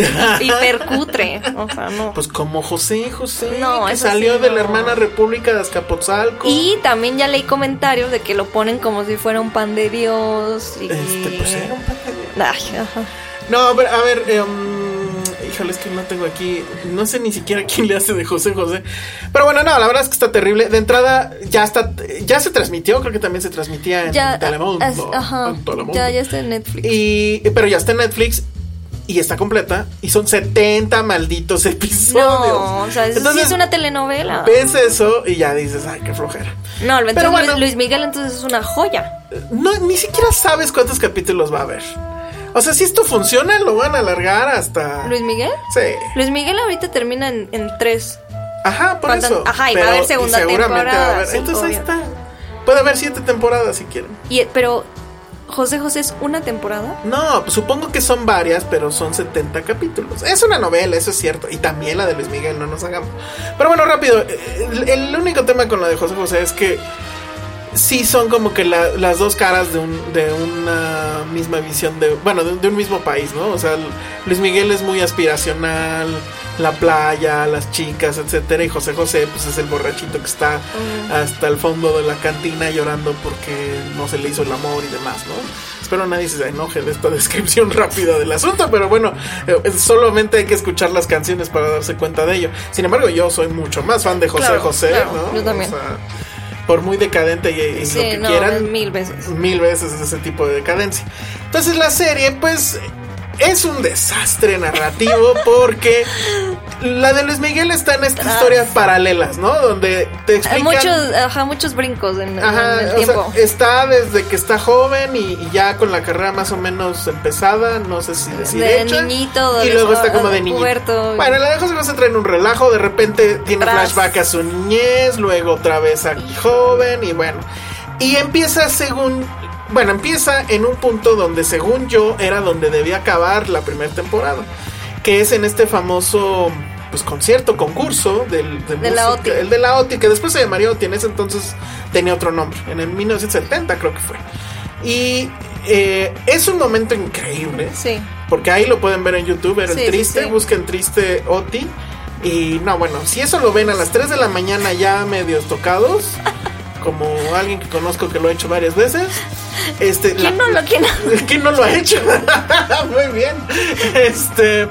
[SPEAKER 5] hipercutre. O sea, no.
[SPEAKER 4] Pues como José José,
[SPEAKER 5] no,
[SPEAKER 4] que salió
[SPEAKER 5] sí,
[SPEAKER 4] de
[SPEAKER 5] no.
[SPEAKER 4] la hermana República de Azcapotzalco.
[SPEAKER 5] Y también ya leí comentarios de que lo ponen como si fuera un pan de Dios. Y...
[SPEAKER 4] Este, pues era un pan de Dios.
[SPEAKER 5] Ay, ajá.
[SPEAKER 4] No, pero a ver, eh, um, híjole, es que no tengo aquí, no sé ni siquiera quién le hace de José José. Pero bueno, no, la verdad es que está terrible. De entrada, ya está, ya se transmitió, creo que también se transmitía en
[SPEAKER 5] ya,
[SPEAKER 4] Telemundo.
[SPEAKER 5] Es, ajá,
[SPEAKER 4] en Telemundo.
[SPEAKER 5] Ya, ya está en Netflix.
[SPEAKER 4] Y, pero ya está en Netflix y está completa. Y son setenta malditos episodios.
[SPEAKER 5] No, o sea, eso entonces, sí es una telenovela.
[SPEAKER 4] Ves eso y ya dices, ay, qué flojera.
[SPEAKER 5] No, entonces
[SPEAKER 4] pero bueno,
[SPEAKER 5] Luis Miguel entonces es una joya.
[SPEAKER 4] No, ni siquiera sabes cuántos capítulos va a haber. O sea, si esto funciona, lo van a alargar hasta...
[SPEAKER 5] ¿Luis Miguel?
[SPEAKER 4] Sí.
[SPEAKER 5] Luis Miguel ahorita termina en, en tres.
[SPEAKER 4] Ajá, por
[SPEAKER 5] Cuando,
[SPEAKER 4] eso.
[SPEAKER 5] Ajá, y
[SPEAKER 4] pero,
[SPEAKER 5] va a haber segunda temporada. Va a haber.
[SPEAKER 4] Sí, entonces
[SPEAKER 5] obvio.
[SPEAKER 4] ahí está. Puede haber siete temporadas si quieren.
[SPEAKER 5] Y, pero, ¿José José es una temporada?
[SPEAKER 4] No, pues supongo que son varias, pero son setenta capítulos. Es una novela, eso es cierto. Y también la de Luis Miguel, no nos hagamos. Pero bueno, rápido. El, el único tema con la de José José es que sí son como que la, las dos caras de, un, de una misma visión de, bueno, de, de un mismo país, ¿no? O sea, Luis Miguel es muy aspiracional, la playa, las chicas, etcétera, y José José pues es el borrachito que está mm. hasta el fondo de la cantina llorando porque no se le hizo el amor y demás, ¿no? Espero nadie se enoje de esta descripción rápida del asunto, pero bueno, eh, solamente hay que escuchar las canciones para darse cuenta de ello. Sin embargo, yo soy mucho más fan de José
[SPEAKER 5] claro,
[SPEAKER 4] José,
[SPEAKER 5] claro,
[SPEAKER 4] ¿no?
[SPEAKER 5] Yo también.
[SPEAKER 4] O sea, por muy decadente y, y sí, lo que
[SPEAKER 5] no,
[SPEAKER 4] quieran,
[SPEAKER 5] mil veces
[SPEAKER 4] mil veces ese tipo de decadencia. Entonces la serie pues es un desastre narrativo porque la de Luis Miguel está en estas ah. historias paralelas, ¿no? Donde te explican
[SPEAKER 5] muchos, ajá, muchos brincos en,
[SPEAKER 4] ajá,
[SPEAKER 5] en el tiempo.
[SPEAKER 4] O sea, está desde que está joven y, y ya con la carrera más o menos empezada, no sé si decir
[SPEAKER 5] de
[SPEAKER 4] hecha,
[SPEAKER 5] niñito,
[SPEAKER 4] y luego está como de niñito.
[SPEAKER 5] Puberto.
[SPEAKER 4] Bueno, la de José José trae en un relajo, de repente tiene
[SPEAKER 5] Tras.
[SPEAKER 4] flashback a su niñez, luego otra vez a joven y bueno, y empieza según Bueno, empieza en un punto donde según yo era donde debía acabar la primera temporada, que es en este famoso pues concierto, concurso del, de,
[SPEAKER 5] de
[SPEAKER 4] música,
[SPEAKER 5] la O T I.
[SPEAKER 4] el de la O T I, que después se llamaría O T I, en ese entonces tenía otro nombre, en el mil novecientos setenta creo que fue. Y eh, es un momento increíble,
[SPEAKER 5] sí,
[SPEAKER 4] porque ahí lo pueden ver en YouTube, era sí, el triste, sí, sí. Busquen triste O T I. Y no, bueno, si eso lo ven a las tres de la mañana ya medios tocados, como alguien que conozco que lo ha hecho varias veces. Este,
[SPEAKER 5] ¿Quién,
[SPEAKER 4] la,
[SPEAKER 5] no lo, ¿quién, no?
[SPEAKER 4] ¿quién no lo ha hecho? Muy bien. Este,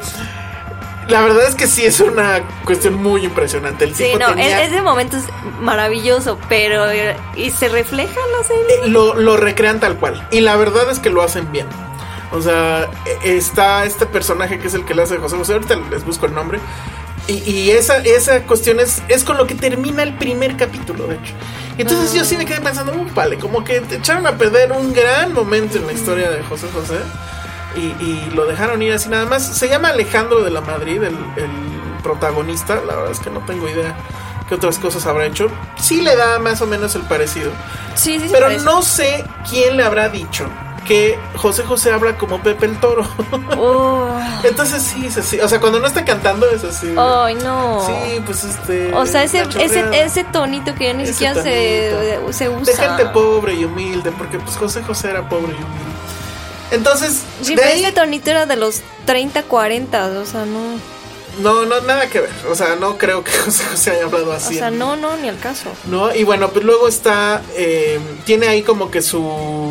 [SPEAKER 4] la verdad es que sí es una cuestión muy impresionante. El
[SPEAKER 5] sí,
[SPEAKER 4] tipo
[SPEAKER 5] no,
[SPEAKER 4] tenía,
[SPEAKER 5] ese momento es maravilloso, pero ¿y se refleja en la serie?
[SPEAKER 4] Lo, lo recrean tal cual. Y la verdad es que lo hacen bien. O sea, está este personaje que es el que le hace José José. Ahorita les busco el nombre. Y, y esa, esa cuestión es, es con lo que termina el primer capítulo, de hecho. Entonces uh. yo sí me quedé pensando, uh, vale, como que te echaron a perder un gran momento en la historia de José José y, y lo dejaron ir así nada más. Se llama Alejandro de la Madrid, el, el protagonista. La verdad es que no tengo idea qué otras cosas habrá hecho. Sí le da más o menos el parecido.
[SPEAKER 5] Sí, sí, sí.
[SPEAKER 4] Pero no sé quién le habrá dicho que José José habla como Pepe el Toro. Oh. Entonces sí, es así. O sea, cuando no está cantando es así.
[SPEAKER 5] Ay, no.
[SPEAKER 4] Sí, pues este.
[SPEAKER 5] O sea, ese, ese, ese tonito que ya ni siquiera se, se usa.
[SPEAKER 4] De gente pobre y humilde, porque pues José José era pobre y humilde. Entonces.
[SPEAKER 5] Sí, pero ahí, ese tonito era de los treinta, cuarenta, o sea, no.
[SPEAKER 4] No, no, nada que ver. O sea, no creo que José José haya hablado así.
[SPEAKER 5] O sea, no, no, ni al caso.
[SPEAKER 4] No, y bueno, pues luego está. Eh, tiene ahí como que su.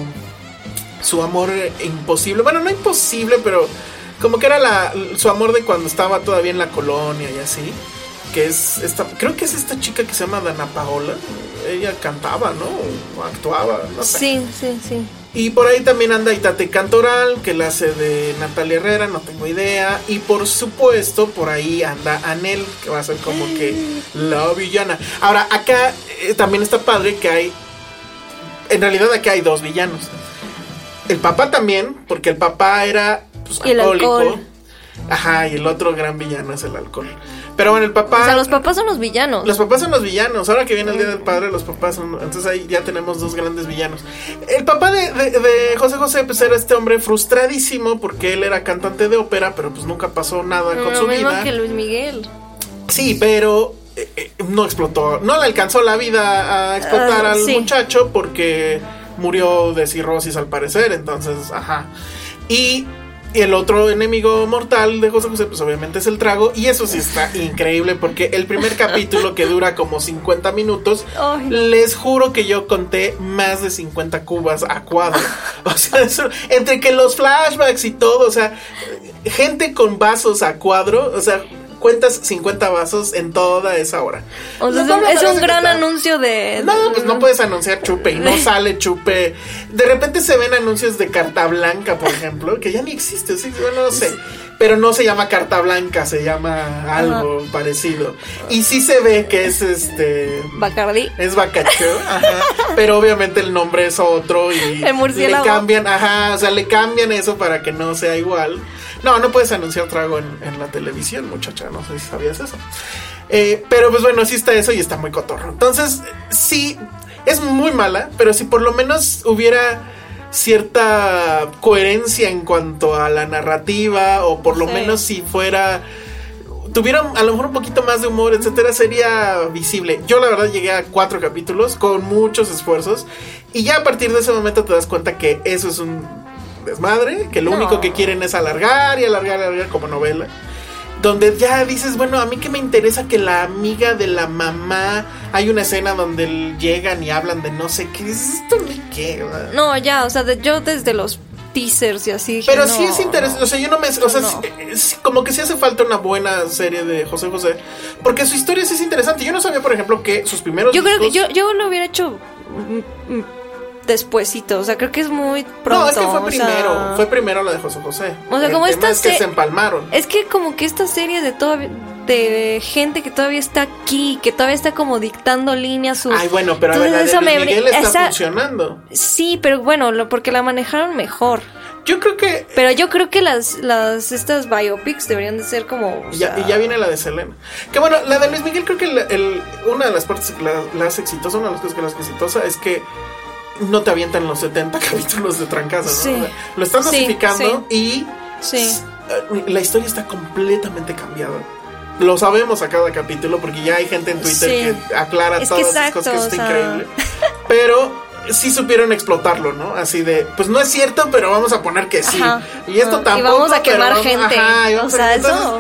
[SPEAKER 4] Su amor imposible, bueno, no imposible, pero como que era la, su amor de cuando estaba todavía en la colonia y así, que es esta, creo que es esta chica que se llama Dana Paola. Ella cantaba, ¿no? O actuaba, no sé.
[SPEAKER 5] Sí, sí, sí.
[SPEAKER 4] Y por ahí también anda Itate Cantoral, que la hace de Natalia Herrera, no tengo idea. Y por supuesto, por ahí anda Anel, que va a ser como que la villana. Ahora, acá eh, también está padre que hay en realidad aquí hay dos villanos. El papá también, porque el papá era pues,
[SPEAKER 5] y el
[SPEAKER 4] alcohólico.
[SPEAKER 5] Alcohol.
[SPEAKER 4] Ajá, y el otro gran villano es el alcohol. Pero bueno, el papá...
[SPEAKER 5] O sea, los papás son los villanos.
[SPEAKER 4] Los papás son los villanos. Ahora que viene el Día del Padre, los papás son... Entonces ahí ya tenemos dos grandes villanos. El papá de, de, de José José, pues era este hombre frustradísimo porque él era cantante de ópera, pero pues nunca pasó nada
[SPEAKER 5] no,
[SPEAKER 4] con su
[SPEAKER 5] mismo
[SPEAKER 4] vida.
[SPEAKER 5] que Luis Miguel.
[SPEAKER 4] Sí, pero eh, eh, no explotó. No le alcanzó la vida a explotar uh, al sí. muchacho porque murió de cirrosis al parecer. Entonces, ajá. Y... Y el otro enemigo mortal de José José, pues obviamente es el trago. Y eso sí está increíble porque el primer capítulo, que dura como cincuenta minutos, oh, no. les juro que yo conté más de cincuenta cubas a cuadro. O sea, eso, entre que los flashbacks y todo, o sea, gente con vasos a cuadro, o sea... cuentas cincuenta vasos en toda esa hora.
[SPEAKER 5] O sea, no, es un, es un gran anuncio de...
[SPEAKER 4] No, pues no puedes anunciar chupe y no sale chupe. De repente se ven anuncios de carta blanca, por ejemplo, que ya ni existe, ¿sí? Bueno, no sé. Pero no se llama carta blanca, se llama algo ajá. parecido. Y sí se ve que es este...
[SPEAKER 5] Bacardi.
[SPEAKER 4] Es Bacachó, ajá. Pero obviamente el nombre es otro y...
[SPEAKER 5] El murciélago.
[SPEAKER 4] Le cambian, ajá, o sea, le cambian eso para que no sea igual. No, no puedes anunciar trago en, en la televisión, muchacha, no sé si sabías eso. Eh, pero pues bueno, sí está eso y está muy cotorro. Entonces, sí, es muy mala, pero si por lo menos hubiera cierta coherencia en cuanto a la narrativa, o por lo sí. menos si fuera... tuviera a lo mejor un poquito más de humor, etcétera, sería visible. Yo la verdad llegué a cuatro capítulos con muchos esfuerzos y ya a partir de ese momento te das cuenta que eso es un desmadre, que lo no. único que quieren es alargar y alargar y alargar como novela. Donde ya dices, bueno, a mí que me interesa que la amiga de la mamá, hay una escena donde llegan y hablan de no sé qué, ¿es esto ni qué? ¿Verdad?
[SPEAKER 5] No, ya, o sea, de, yo desde los teasers y así.
[SPEAKER 4] Pero
[SPEAKER 5] no,
[SPEAKER 4] sí es interesante, o sea, yo no me... O sea,
[SPEAKER 5] no.
[SPEAKER 4] sí, es, como que sí hace falta una buena serie de José José, porque su historia sí es interesante. Yo no sabía, por ejemplo, que sus primeros
[SPEAKER 5] Yo
[SPEAKER 4] discos,
[SPEAKER 5] creo que yo, yo lo hubiera hecho despuésito, o sea, creo que es muy pronto.
[SPEAKER 4] No, es que fue primero,
[SPEAKER 5] sea...
[SPEAKER 4] fue primero la de José José.
[SPEAKER 5] O sea,
[SPEAKER 4] el
[SPEAKER 5] como esta
[SPEAKER 4] es que
[SPEAKER 5] se...
[SPEAKER 4] se empalmaron.
[SPEAKER 5] Es que como que esta serie de todavía... de gente que todavía está aquí, que todavía está como dictando líneas. Sus...
[SPEAKER 4] Ay, bueno, pero a ver, la de Luis Miguel está esa... funcionando.
[SPEAKER 5] Sí, pero bueno, lo, porque la manejaron mejor.
[SPEAKER 4] Yo creo que...
[SPEAKER 5] Pero yo creo que las, las estas biopics deberían de ser como...
[SPEAKER 4] Y ya, y ya viene la de Selena. Que bueno, la de Luis Miguel creo que el, el, una de las partes que la, la hace exitosa, una de las cosas que la hace exitosa es que no te avientan los setenta capítulos de trancazo, ¿no?
[SPEAKER 5] Sí.
[SPEAKER 4] O sea, lo están dosificando
[SPEAKER 5] sí,
[SPEAKER 4] y
[SPEAKER 5] sí.
[SPEAKER 4] la historia está completamente cambiada. Lo sabemos a cada capítulo porque ya hay gente en Twitter sí. que aclara
[SPEAKER 5] es
[SPEAKER 4] todas
[SPEAKER 5] que
[SPEAKER 4] esas
[SPEAKER 5] exacto,
[SPEAKER 4] cosas, que eso está
[SPEAKER 5] o sea...
[SPEAKER 4] increíble. Pero sí supieron explotarlo, ¿no? Así de, pues no es cierto, pero vamos a poner que sí.
[SPEAKER 5] Ajá.
[SPEAKER 4] Y esto tampoco.
[SPEAKER 5] Y vamos a quemar
[SPEAKER 4] vamos,
[SPEAKER 5] gente.
[SPEAKER 4] Ajá, y
[SPEAKER 5] o sea,
[SPEAKER 4] entonces,
[SPEAKER 5] eso...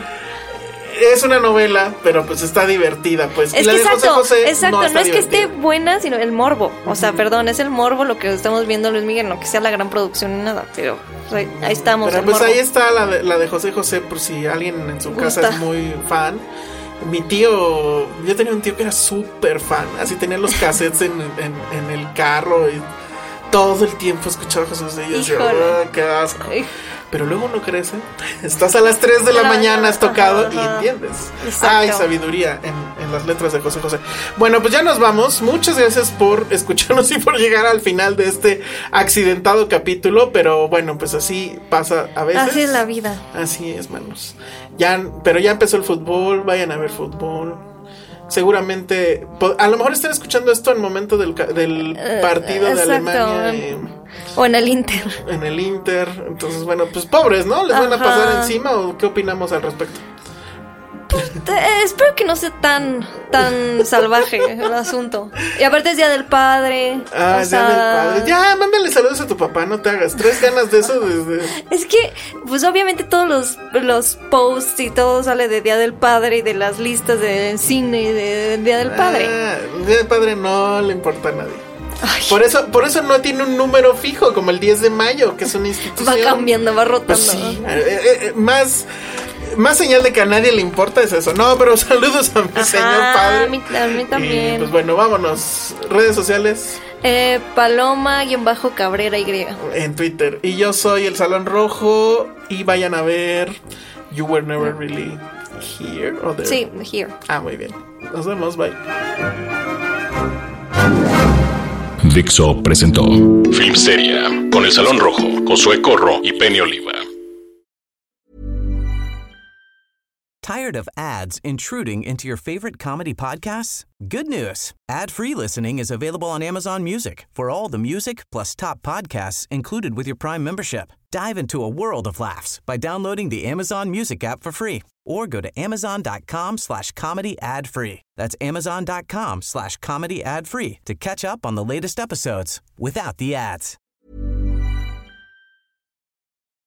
[SPEAKER 4] es una novela, pero pues está divertida, pues.
[SPEAKER 5] Es
[SPEAKER 4] y la
[SPEAKER 5] que
[SPEAKER 4] de
[SPEAKER 5] exacto,
[SPEAKER 4] José José
[SPEAKER 5] exacto,
[SPEAKER 4] no,
[SPEAKER 5] no es
[SPEAKER 4] divertida.
[SPEAKER 5] que esté buena, sino el morbo. O sea, uh-huh. perdón, es el morbo lo que estamos viendo Luis Miguel, no que sea la gran producción ni nada, pero ahí, ahí estamos.
[SPEAKER 4] Pero
[SPEAKER 5] el
[SPEAKER 4] pues
[SPEAKER 5] morbo.
[SPEAKER 4] ahí está la de, la de José José, por si alguien en su casa
[SPEAKER 5] Gusta.
[SPEAKER 4] es muy fan. Mi tío, yo tenía un tío que era súper fan, así tenía los cassettes en, en, en el carro y todo el tiempo escuchaba a José José y yo decía, oh, qué asco. Ay. Pero luego no crece, estás a las tres de la no, mañana, has tocado ajá, ajá. y entiendes. Exacto. Hay sabiduría en, en las letras de José José. Bueno, pues ya nos vamos. Muchas gracias por escucharnos y por llegar al final de este accidentado capítulo. Pero bueno, pues así pasa a veces.
[SPEAKER 5] Así es la vida.
[SPEAKER 4] Así es, manos. Ya, pero ya empezó el fútbol, vayan a ver fútbol. Seguramente, a lo mejor están escuchando esto en el momento del, del partido uh, de Alemania. Eh,
[SPEAKER 5] o en el Inter.
[SPEAKER 4] En el Inter. Entonces, bueno, pues pobres, ¿no? ¿Les Ajá. van a pasar encima o qué opinamos al respecto?
[SPEAKER 5] Pues, eh, espero que no sea tan tan salvaje el asunto. Y aparte es Día del Padre.
[SPEAKER 4] Ah, es Día del Padre. Ya, mándale saludos a tu papá, no te hagas. ¿Traes ganas de eso desde...?
[SPEAKER 5] Es que, pues obviamente todos los, los posts y todo sale de Día del Padre y de las listas de cine y de Día del Padre.
[SPEAKER 4] Ah, Día del Padre no le importa a nadie.
[SPEAKER 5] Ay.
[SPEAKER 4] Por eso, por eso no tiene un número fijo como el diez de mayo, que es una institución.
[SPEAKER 5] Va cambiando, va rotando.
[SPEAKER 4] Pues sí, eh, eh, más... Más señal de que a nadie le importa es eso. No, pero saludos a mi Ajá, señor padre.
[SPEAKER 5] A mí, a mí también.
[SPEAKER 4] Y pues bueno, vámonos. Redes sociales.
[SPEAKER 5] Eh, Paloma-Cabrera Y.
[SPEAKER 4] En Twitter. Y yo soy el Salón Rojo. Y vayan a ver You Were Never Really Here. Or there?
[SPEAKER 5] Sí, Here.
[SPEAKER 4] Ah, muy bien. Nos vemos, bye.
[SPEAKER 3] Dixo presentó Filmsteria con El Salón Rojo, Josué Corro y Penny Oliva.
[SPEAKER 2] Tired of ads intruding into your favorite comedy podcasts? Good news. Ad-free listening is available on Amazon Music for all the music plus top podcasts included with your Prime membership. Dive into a world of laughs by downloading the Amazon Music app for free or go to amazon.com slash comedy ad free. That's amazon.com slash comedy ad free to catch up on the latest episodes without the ads.